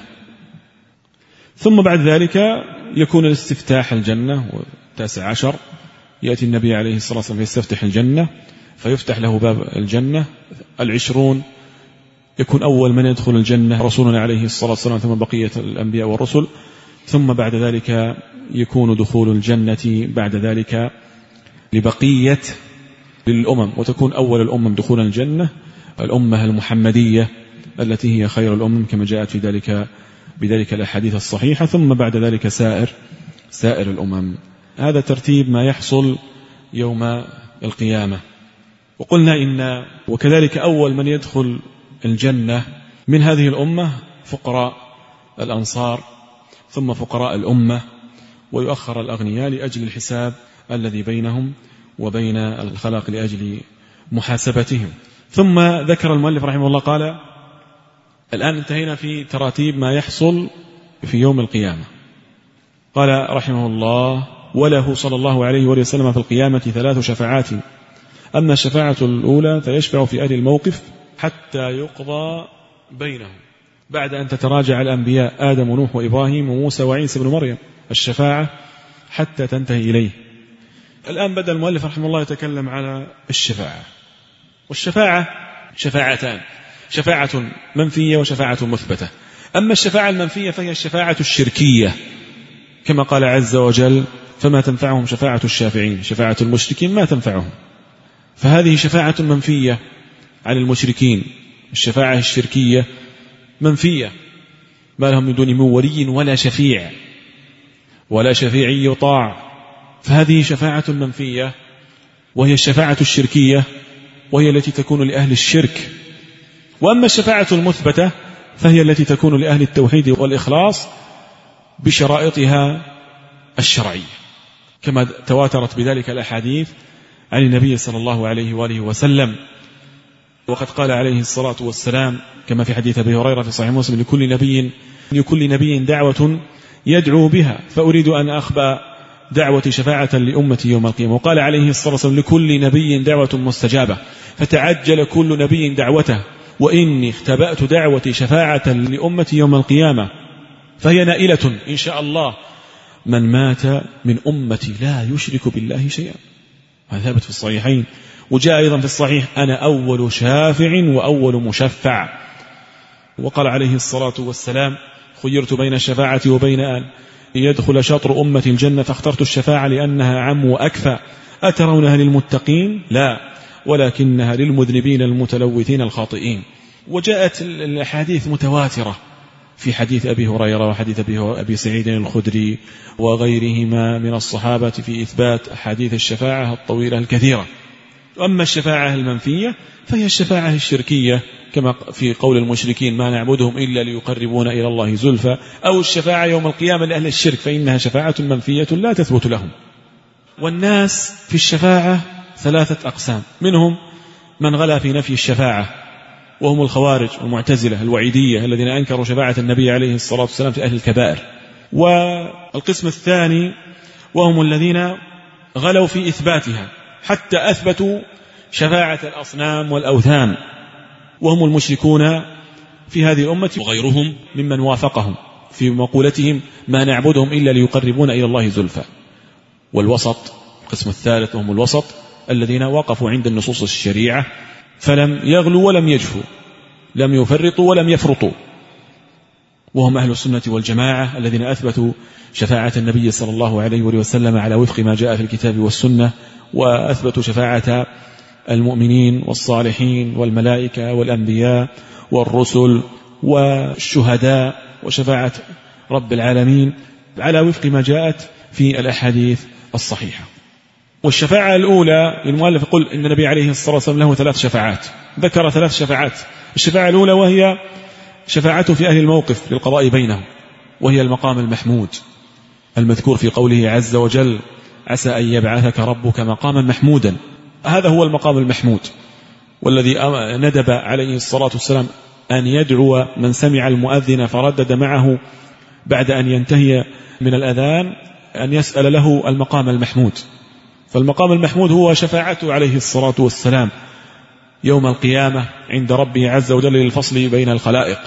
ثم بعد ذلك يكون الاستفتاح الجنة، والتاسع عشر يأتي النبي عليه الصلاة والسلام يستفتح الجنة فيفتح له باب الجنة. العشرون يكون أول من يدخل الجنة رسولنا عليه الصلاة والسلام، ثم بقية الأنبياء والرسل، ثم بعد ذلك يكون دخول الجنة بعد ذلك لبقية للأمم، وتكون أول الأمم دخولا الجنة الأمة المحمدية التي هي خير الأمم كما جاءت في ذلك بذلك الأحاديث الصحيحة، ثم بعد ذلك سائر سائر الأمم. هذا ترتيب ما يحصل يوم القيامة. وقلنا إن وكذلك أول من يدخل الجنة من هذه الأمة فقراء الأنصار، ثم فقراء الأمة، ويؤخر الأغنياء لأجل الحساب الذي بينهم وبين الخلق لأجل محاسبتهم. ثم ذكر المؤلف رحمه الله قال الآن انتهينا في تراتيب ما يحصل في يوم القيامة. قال رحمه الله: وله صلى الله عليه وسلم في القيامة ثلاث شفاعات، أما الشفاعة الأولى فيشفع في أهل الموقف حتى يقضى بينهم بعد أن تتراجع الأنبياء آدم ونوح وإبراهيم وموسى وعيسى بن مريم الشفاعة حتى تنتهي إليه. الآن بدأ المؤلف رحمه الله يتكلم على الشفاعة. والشفاعة شفاعتان: شفاعة منفية وشفاعة مثبتة. أما الشفاعة المنفية فهي الشفاعة الشركية، كما قال عز وجل: فما تنفعهم شفاعة الشافعين. شفاعة المشركين ما تنفعهم، فهذه شفاعة منفية عن المشركين. الشفاعة الشركية منفية، ما لهم من دون من ولي ولا شفيع ولا شفيع يطاع، فهذه شفاعة منفية، وهي الشفاعة الشركية، وهي التي تكون لأهل الشرك. وأما الشفاعة المثبتة فهي التي تكون لأهل التوحيد والإخلاص بشرائطها الشرعية، كما تواترت بذلك الأحاديث عن النبي صلى الله عليه وآله وسلم. وقد قال عليه الصلاة والسلام كما في حديث أبي هريرة في صحيح مسلم: لكل نبي لكل نبي دعوة يدعو بها، فأريد أن أخبى دعوة شفاعة لأمتي يوم القيامة. وقال عليه الصلاة والسلام: لكل نبي دعوة مستجابة، فتعجل كل نبي دعوته، وإني اختبأت دعوة شفاعة لأمتي يوم القيامة، فهي نائلة إن شاء الله من مات من أمتي لا يشرك بالله شيئا. هذا ثابت في الصحيحين، وجاء أيضا في الصحيح: أنا أول شافع وأول مشفع. وقال عليه الصلاة والسلام: خيرت بين الشفاعة وبين أن يدخل شطر أمة الجنة، فاخترت الشفاعة لأنها عم وأكفى. أترونها للمتقين؟ لا، ولكنها للمذنبين المتلوثين الخاطئين. وجاءت الأحاديث متواترة في حديث أبي هريرة وحديث أبي سعيد الخدري وغيرهما من الصحابة في إثبات أحاديث الشفاعة الطويلة الكثيرة. أما الشفاعة المنفية فهي الشفاعة الشركية، كما في قول المشركين: ما نعبدهم إلا ليقربون إلى الله زلفى، أو الشفاعة يوم القيامة لأهل الشرك، فإنها شفاعة منفية لا تثبت لهم. والناس في الشفاعة ثلاثة أقسام: منهم من غلا في نفي الشفاعة، وهم الخوارج والمعتزلة الوعيدية الذين أنكروا شفاعة النبي عليه الصلاة والسلام في أهل الكبائر. والقسم الثاني وهم الذين غلوا في إثباتها حتى أثبتوا شفاعة الأصنام والأوثان، وهم المشركون في هذه الأمة وغيرهم ممن وافقهم في مقولتهم: ما نعبدهم إلا ليقربون إلى الله زلفى. والوسط القسم الثالث وهم الوسط الذين وقفوا عند النصوص الشريعة فلم يغلوا ولم يجفوا، لم يفرطوا ولم يفرطوا، وهم أهل السنة والجماعة الذين أثبتوا شفاعة النبي صلى الله عليه وسلم على وفق ما جاء في الكتاب والسنة، وأثبتوا شفاعة المؤمنين والصالحين والملائكة والأنبياء والرسل والشهداء وشفاعة رب العالمين على وفق ما جاءت في الأحاديث الصحيحة. والشفاعة الأولى المؤلف يقول إن النبي عليه الصلاة والسلام له ثلاث شفاعات، ذكر ثلاث شفاعات. الشفاعة الأولى وهي شفاعته في أهل الموقف للقضاء بينهم، وهي المقام المحمود المذكور في قوله عز وجل: عسى أن يبعثك ربك مقاما محمودا. هذا هو المقام المحمود، والذي ندب عليه الصلاة والسلام أن يدعو من سمع المؤذن فردد معه بعد أن ينتهي من الأذان أن يسأل له المقام المحمود. فالمقام المحمود هو شفاعته عليه الصلاة والسلام يوم القيامة عند ربه عز وجل للفصل بين الخلائق.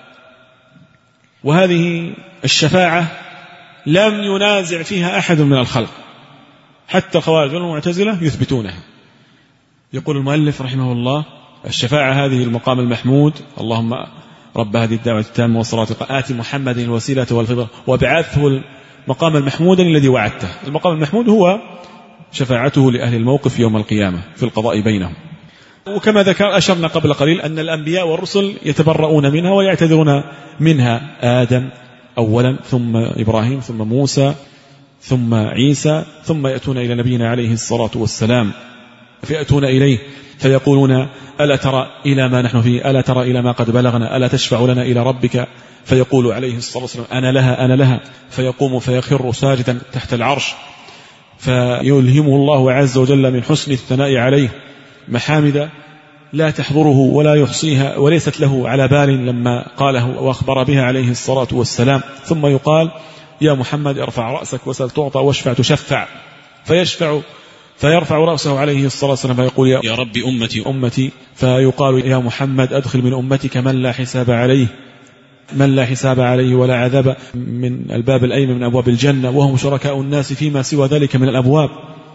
وهذه الشفاعة لم ينازع فيها أحد من الخلق، حتى الخوارج والمعتزلة يثبتونها. يقول المؤلف رحمه الله: الشفاعة هذه المقام المحمود، اللهم رب هذه الدعوة التامة والصلاة آت محمد الوسيلة والفضيلة وابعثه المقام المحمود الذي وعدته. المقام المحمود هو شفاعته لأهل الموقف يوم القيامة في القضاء بينهم. وكما ذكر أشرنا قبل قليل أن الأنبياء والرسل يتبرؤون منها ويعتذرون منها، آدم أولا، ثم إبراهيم، ثم موسى، ثم عيسى، ثم يأتون إلى نبينا عليه الصلاة والسلام فيأتون إليه فيقولون: ألا ترى إلى ما نحن فيه، ألا ترى إلى ما قد بلغنا، ألا تشفع لنا إلى ربك؟ فيقول عليه الصلاة والسلام: أنا لها أنا لها، فيقوم فيخر ساجدا تحت العرش، فيلهمه الله عز وجل من حسن الثناء عليه محامد لا تحضره ولا يحصيها وليست له على بال لما قاله وأخبر بها عليه الصلاة والسلام. ثم يقال: يا محمد ارفع رأسك وسل تعطى واشفع تشفع، فيشفع فيرفع رأسه عليه الصلاة والسلام فيقول يا رب أمتي أمتي، فيقال يا محمد أدخل من أمتك من لا حساب عليه من لا حساب عليه ولا عذاب من الباب الأيمن من أبواب الجنة، وهم شركاء الناس فيما سوى ذلك من الأبواب.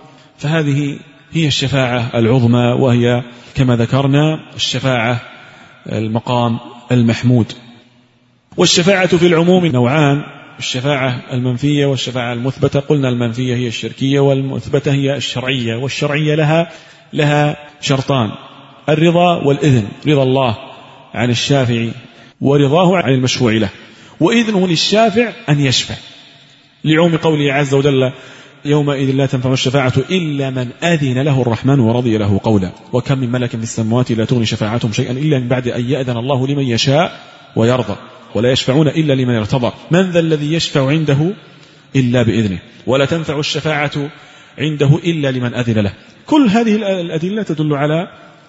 فهذه هي الشفاعة العظمى، وهي كما ذكرنا الشفاعة المقام المحمود. والشفاعة في العموم نوعان، الشفاعة المنفية والشفاعة المثبتة. قلنا المنفية هي الشركية والمثبتة هي الشرعية، والشرعية لها لها شرطان: الرضا والإذن، رضا الله عن الشافع ورضاه عن المشفوع له، وإذنه للشافع أن يشفع، لعوم قوله عز وجل يومئذ لا تنفع الشفاعة إلا من أذن له الرحمن ورضي له قولا، وكم من ملك في السماوات لا تغني شفاعتهم شيئا إلا من بعد أن يأذن الله لمن يشاء ويرضى، ولا يشفعون إلا لمن ارتضى، من ذا الذي يشفع عنده إلا بإذنه، ولا تنفع الشفاعة عنده إلا لمن أذن له. كل هذه الأدلة تدل على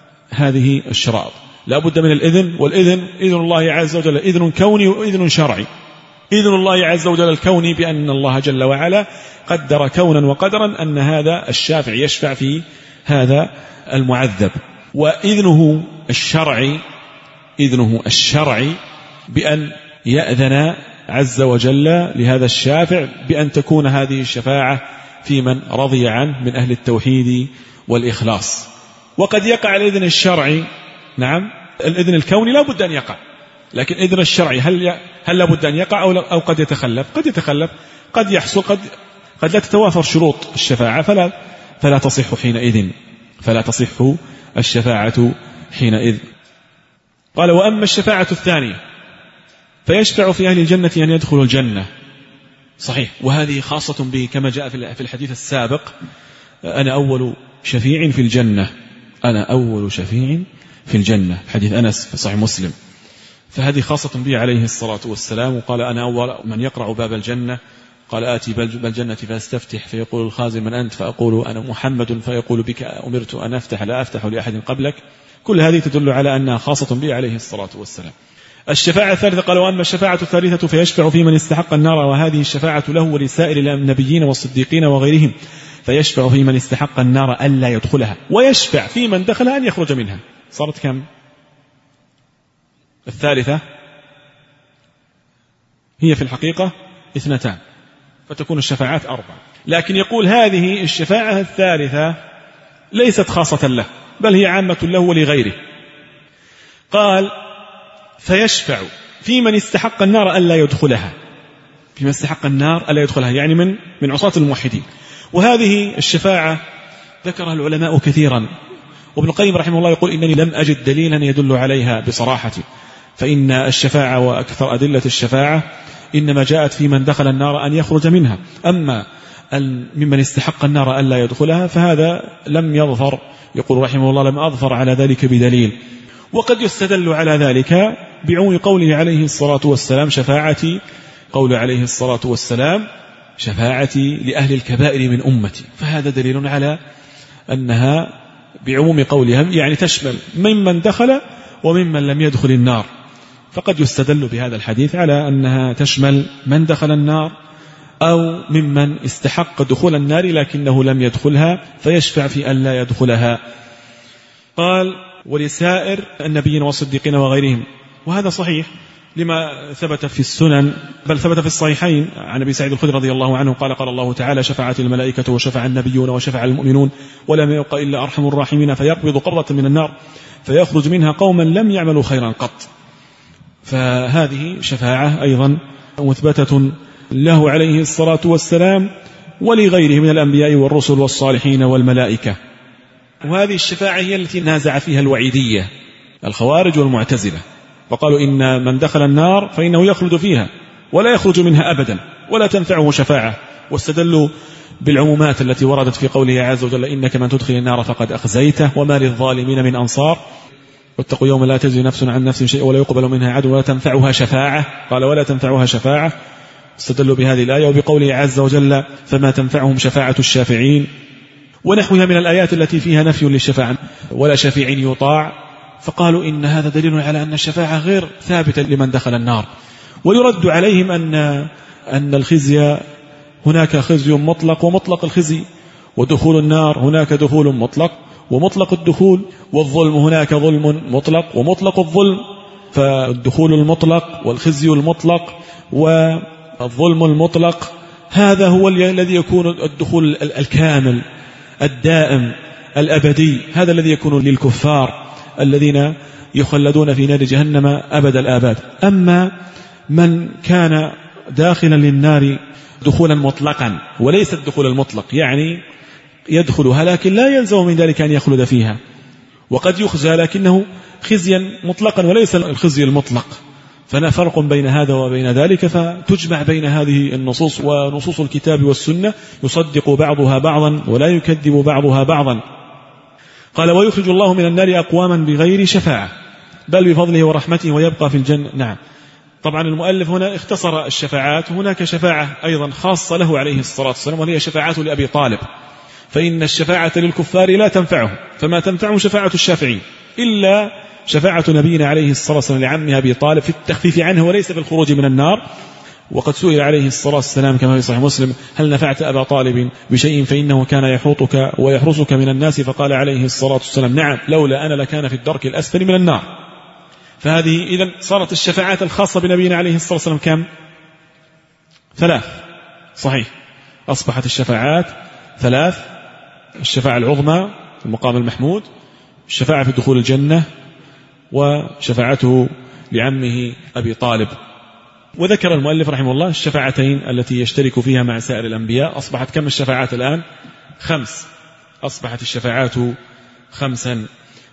هذه الشرائط. لا بد من الإذن، والإذن إذن الله عز وجل إذن كوني وإذن شرعي. إذن الله عز وجل الكوني بأن الله جل وعلا قدر كونا وقدرا أن هذا الشافع يشفع في هذا المعذب، وإذنه الشرعي إذنه الشرعي بأن يأذن عز وجل لهذا الشافع بأن تكون هذه الشفاعة في من رضي عنه من أهل التوحيد والإخلاص. وقد يقع الإذن الشرعي، نعم الإذن الكوني لا بد أن يقع، لكن إذن الشرعي هل هل لا بد أن يقع أو أو قد يتخلف؟ قد يتخلف، قد يحصل، قد قد لا تتوافر شروط الشفاعة فلا فلا تصح حينئذ فلا تصح الشفاعة حينئذ. قال: وأما الشفاعة الثانية فيشفع في أهل الجنة أن يدخلوا الجنة. صحيح، وهذه خاصة به كما جاء في الحديث السابق: أنا أول شفيع في الجنة أنا أول شفيع في الجنة، حديث أنس في صحيح مسلم. فهذه خاصة به عليه الصلاة والسلام. وقال: أنا أول من يقرع باب الجنة. قال: آتي باب الجنة فاستفتح، فيقول الخازن: من أنت؟ فأقول: أنا محمد. فيقول: بك أمرت أن أفتح، لا أفتح لأحد قبلك. كل هذه تدل على أنها خاصة به عليه الصلاة والسلام. الشفاعة الثالثة قال: وأما الشفاعة الثالثة فيشفع في من استحق النار، وهذه الشفاعة له ولسائر النبيين والصديقين وغيرهم. فيشفع في من استحق النار ألا يدخلها، ويشفع في من دخلها أن يخرج منها. صارت كم؟ الثالثة هي في الحقيقة اثنتان، فتكون الشفاعات أربع. لكن يقول هذه الشفاعة الثالثة ليست خاصة له، بل هي عامة له ولغيره. قال: فيشفع في من استحق النار ألا يدخلها، في من استحق النار ألا يدخلها، يعني من من عصاة الموحدين. وهذه الشفاعة ذكرها العلماء كثيرا، وابن القيم رحمه الله يقول: إنني لم أجد دليلا يدل عليها بصراحة، فإن الشفاعة وأكثر أدلة الشفاعة إنما جاءت في من دخل النار أن يخرج منها، أما ممن استحق النار ألا يدخلها فهذا لم يظفر، يقول رحمه الله: لم أظفر على ذلك بدليل. وقد يستدل على ذلك بعموم قوله عليه الصلاة والسلام: شفاعتي، قول عليه الصلاة والسلام: شفاعتي لأهل الكبائر من أمتي. فهذا دليل على أنها بعموم قولها يعني تشمل ممن دخل وممن لم يدخل النار. فقد يستدل بهذا الحديث على أنها تشمل من دخل النار أو ممن استحق دخول النار لكنه لم يدخلها، فيشفع في أن لا يدخلها. قال: ولسائر النبيين والصديقين وغيرهم. وهذا صحيح لما ثبت في السنن، بل ثبت في الصحيحين عن أبي سعيد الخدري رضي الله عنه قال: قال الله تعالى: شفعت الملائكة وشفع النبيون وشفع المؤمنون ولم يبق إلا أرحم الراحمين، فيقبض قبضة من النار فيخرج منها قوما لم يعملوا خيرا قط. فهذه شفاعة أيضا مثبتة له عليه الصلاة والسلام ولغيره من الأنبياء والرسل والصالحين والملائكة. وهذه الشفاعة هي التي نازع فيها الوعيدية الخوارج والمعتزلة، وقالوا إن من دخل النار فإنه يخلد فيها ولا يخرج منها أبدا ولا تنفعه شفاعة، واستدلوا بالعمومات التي وردت في قوله عز وجل: إنك من تدخل النار فقد أخزيته وما للظالمين من أنصار، واتقوا يوم لا تجزي نفس عن نفس شيء ولا يقبل منها عدل ولا تنفعها شفاعة. قال: ولا تنفعها شفاعة، استدلوا بهذه الآية وبقوله عز وجل: فما تنفعهم شفاعة الشافعين، ونحوها من الآيات التي فيها نفي للشفاعة ولا شفيع يطاع. فقالوا إن هذا دليل على أن الشفاعة غير ثابتة لمن دخل النار. ويرد عليهم أن أن الخزي هناك خزي مطلق ومطلق الخزي، ودخول النار هناك دخول مطلق ومطلق الدخول، والظلم هناك ظلم مطلق ومطلق الظلم. فالدخول المطلق والخزي المطلق والظلم المطلق هذا هو الذي يكون الدخول الكامل الدائم الأبدي، هذا الذي يكون للكفار الذين يخلدون في نار جهنم أبد الآباد. أما من كان داخلا للنار دخولا مطلقا وليس الدخول المطلق، يعني يدخلها لكن لا يلزم من ذلك أن يخلد فيها، وقد يخزى لكنه خزيا مطلقا وليس الخزي المطلق، فلا فرق بين هذا وبين ذلك، فتجمع بين هذه النصوص ونصوص الكتاب والسنة يصدق بعضها بعضا ولا يكذب بعضها بعضا. قال ويخرج الله من النار أقواما بغير شفاعة بل بفضله ورحمته ويبقى في الجنة. نعم، طبعا المؤلف هنا اختصر الشفاعات، هناك شفاعة أيضا خاصة له عليه الصلاة والسلام وهي شفاعة لأبي طالب، فإن الشفاعة للكفار لا تنفعه، فما تنفعه شفاعة الشافعين إلا شفاعة نبينا عليه الصلاة والسلام لعمه أبي طالب في التخفيف عنه وليس في الخروج من النار. وقد سئل عليه الصلاة والسلام كما في صحيح مسلم هل نفعت أبا طالب بشيء فإنه كان يحوطك ويحرسك من الناس، فقال عليه الصلاة والسلام نعم لولا أنا لكان في الدرك الأسفل من النار. فهذه إذن صارت الشفاعات الخاصة بنبينا عليه الصلاة والسلام كم؟ ثلاث، صحيح، أصبحت الشفاعات ثلاث: الشفاعة العظمى المقام المحمود، الشفاعة في دخول الجنة، وشفاعته لعمه أبي طالب. وذكر المؤلف رحمه الله الشفاعتين التي يشترك فيها مع سائر الأنبياء. أصبحت كم الشفاعات الآن؟ خمس، أصبحت الشفاعات خمسا.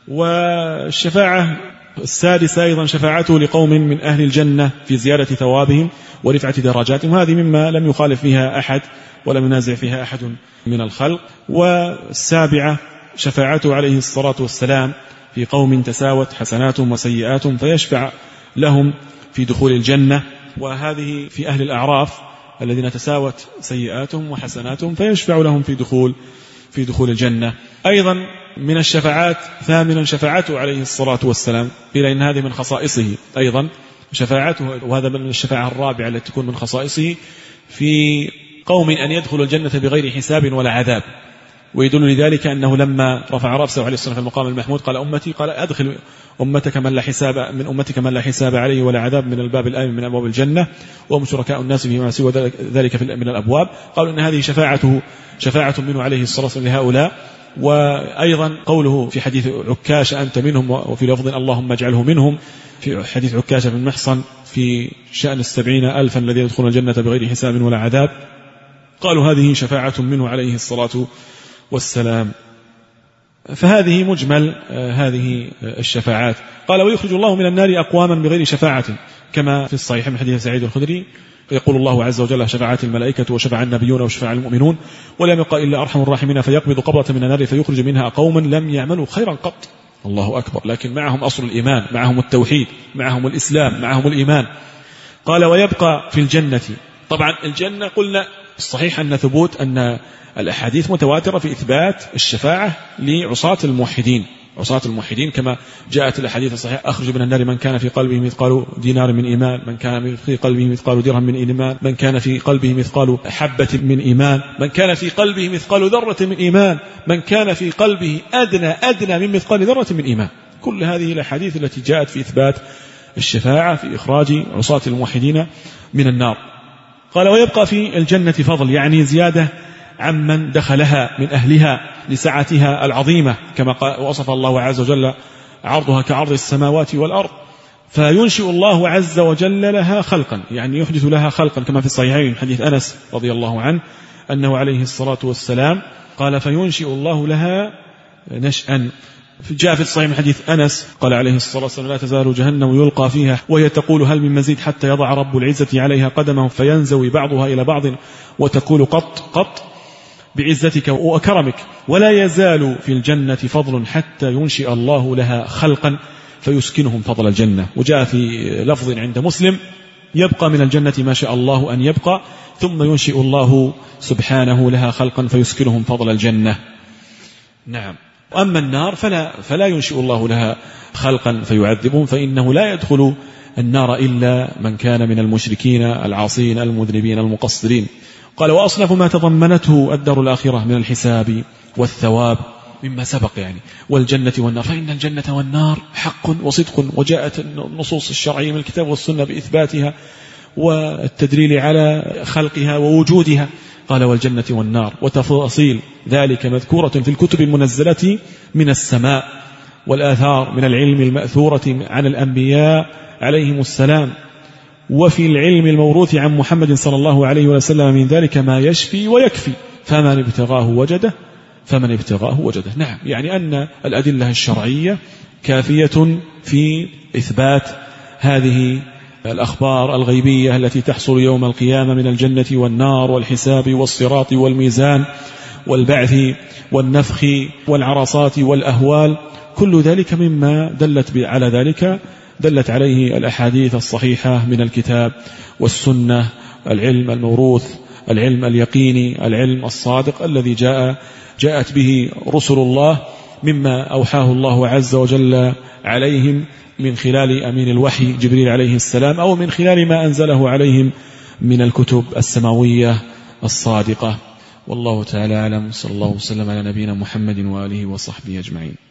والشفاعة السادسة أيضا شفاعته لقوم من أهل الجنة في زيادة ثوابهم ورفعة درجاتهم، هذه مما لم يخالف فيها أحد ولم ينازع فيها أحد من الخلق. والسابعة شفاعته عليه الصلاة والسلام في قوم تساوت حسناتهم وسيئاتهم فيشفع لهم في دخول الجنة، وهذه في أهل الأعراف الذين تساوت سيئاتهم وحسناتهم فيشفع لهم في دخول في دخول الجنة. أيضا من الشفاعات ثامنا شفاعته عليه الصلاة والسلام، إلى أن هذه من خصائصه أيضا شفاعته، وهذا من الشفاعة الرابعة التي تكون من خصائصه في قوم أن يدخل الجنة بغير حساب ولا عذاب. ويدل لذلك أنه لما رفع رأسه عليه الصلاة في المقام المحمود قال أمتي، قال أدخل أمتك من لا حساب من أمتك من لا حساب عليه ولا عذاب من الباب الآمن من أبواب الجنة وهم شركاء الناس فيما سوى ذلك من الأبواب. قالوا إن هذه شفاعته شفاعة منه عليه الصلاة والسلام لهؤلاء. وأيضا قوله في حديث عكاشة أنت منهم، وفي لفظ اللهم اجعله منهم، في حديث عكاشة بن محصن في شأن السبعين ألفا الذين يدخلون الجنة بغير حساب ولا عذاب، قالوا هذه شفاعة منه عليه الصلاة والسلام. فهذه مجمل هذه الشفاعات. قال ويخرج الله من النار أقواما بغير شفاعة كما في الصحيح من حديث سعيد الخدري، يقول الله عز وجل شفاعات الملائكة وشفع النبيون وشفع المؤمنون ولم يبق إلا أرحم الراحمين فيقبض قبضة من النار فيخرج منها قوما لم يعملوا خيرا قط. الله أكبر، لكن معهم أصل الإيمان، معهم التوحيد، معهم الإسلام، معهم الإيمان. قال ويبقى في الجنة. طبعا الجنة قلنا الصحيح أن ثبوت أن الأحاديث متواترة في إثبات الشفاعة لعصاة الموحدين، عصاة الموحدين كما جاءت الأحاديث الصحيحة أخرج من النار من كان في قلبه مثقال دينار من إيمان، من كان في قلبه مثقال درهم من إيمان، من كان في قلبه مثقال حبة من إيمان، من كان في قلبه مثقال ذرة من إيمان، من كان في قلبه أدنى أدنى من مثقال ذرة من إيمان. كل هذه الأحاديث التي جاءت في إثبات الشفاعة في إخراج عصاة الموحدين من النار. قال ويبقى في الجنة فضل، يعني زيادة عمن دخلها من أهلها لسعتها العظيمة كما وصف الله عز وجل عرضها كعرض السماوات والأرض، فينشئ الله عز وجل لها خلقا، يعني يحدث لها خلقا كما في الصحيحين حديث أنس رضي الله عنه أنه عليه الصلاة والسلام قال فينشئ الله لها نشأا. جاء في الصحيح من حديث أنس قال عليه الصلاة والسلام لا تزال جهنم يلقى فيها وهي تقول هل من مزيد حتى يضع رب العزة عليها قدمه فينزوي بعضها إلى بعض وتقول قط قط بعزتك وكرمك، ولا يزال في الجنة فضل حتى ينشئ الله لها خلقا فيسكنهم فضل الجنة. وجاء في لفظ عند مسلم يبقى من الجنة ما شاء الله أن يبقى ثم ينشئ الله سبحانه لها خلقا فيسكنهم فضل الجنة. نعم. أما النار فلا, فلا ينشئ الله لها خلقا فيعذبهم، فإنه لا يدخل النار إلا من كان من المشركين العاصين المذنبين المقصرين. قال وأصنف ما تضمنته الدار الآخرة من الحساب والثواب مما سبق يعني والجنة والنار، فإن الجنة والنار حق وصدق، وجاءت النصوص الشرعية من الكتاب والسنة بإثباتها والتدليل على خلقها ووجودها. قال والجنة والنار، وتفاصيل ذلك مذكورة في الكتب المنزلة من السماء والآثار من العلم المأثورة عن الأنبياء عليهم السلام، وفي العلم الموروث عن محمد صلى الله عليه وسلم من ذلك ما يشفي ويكفي، فمن ابتغاه وجده فمن ابتغاه وجده. نعم، يعني أن الأدلة الشرعية كافية في إثبات هذه الأخبار الغيبية التي تحصل يوم القيامة من الجنة والنار والحساب والصراط والميزان والبعث والنفخ والعرصات والأهوال، كل ذلك مما دلت على ذلك دلت عليه الأحاديث الصحيحة من الكتاب والسنة، العلم الموروث، العلم اليقيني، العلم الصادق الذي جاء جاءت به رسل الله مما أوحاه الله عز وجل عليهم من خلال أمين الوحي جبريل عليه السلام، أو من خلال ما أنزله عليهم من الكتب السماوية الصادقة. والله تعالى أعلم، صلى الله وسلم على نبينا محمد وآله وصحبه أجمعين.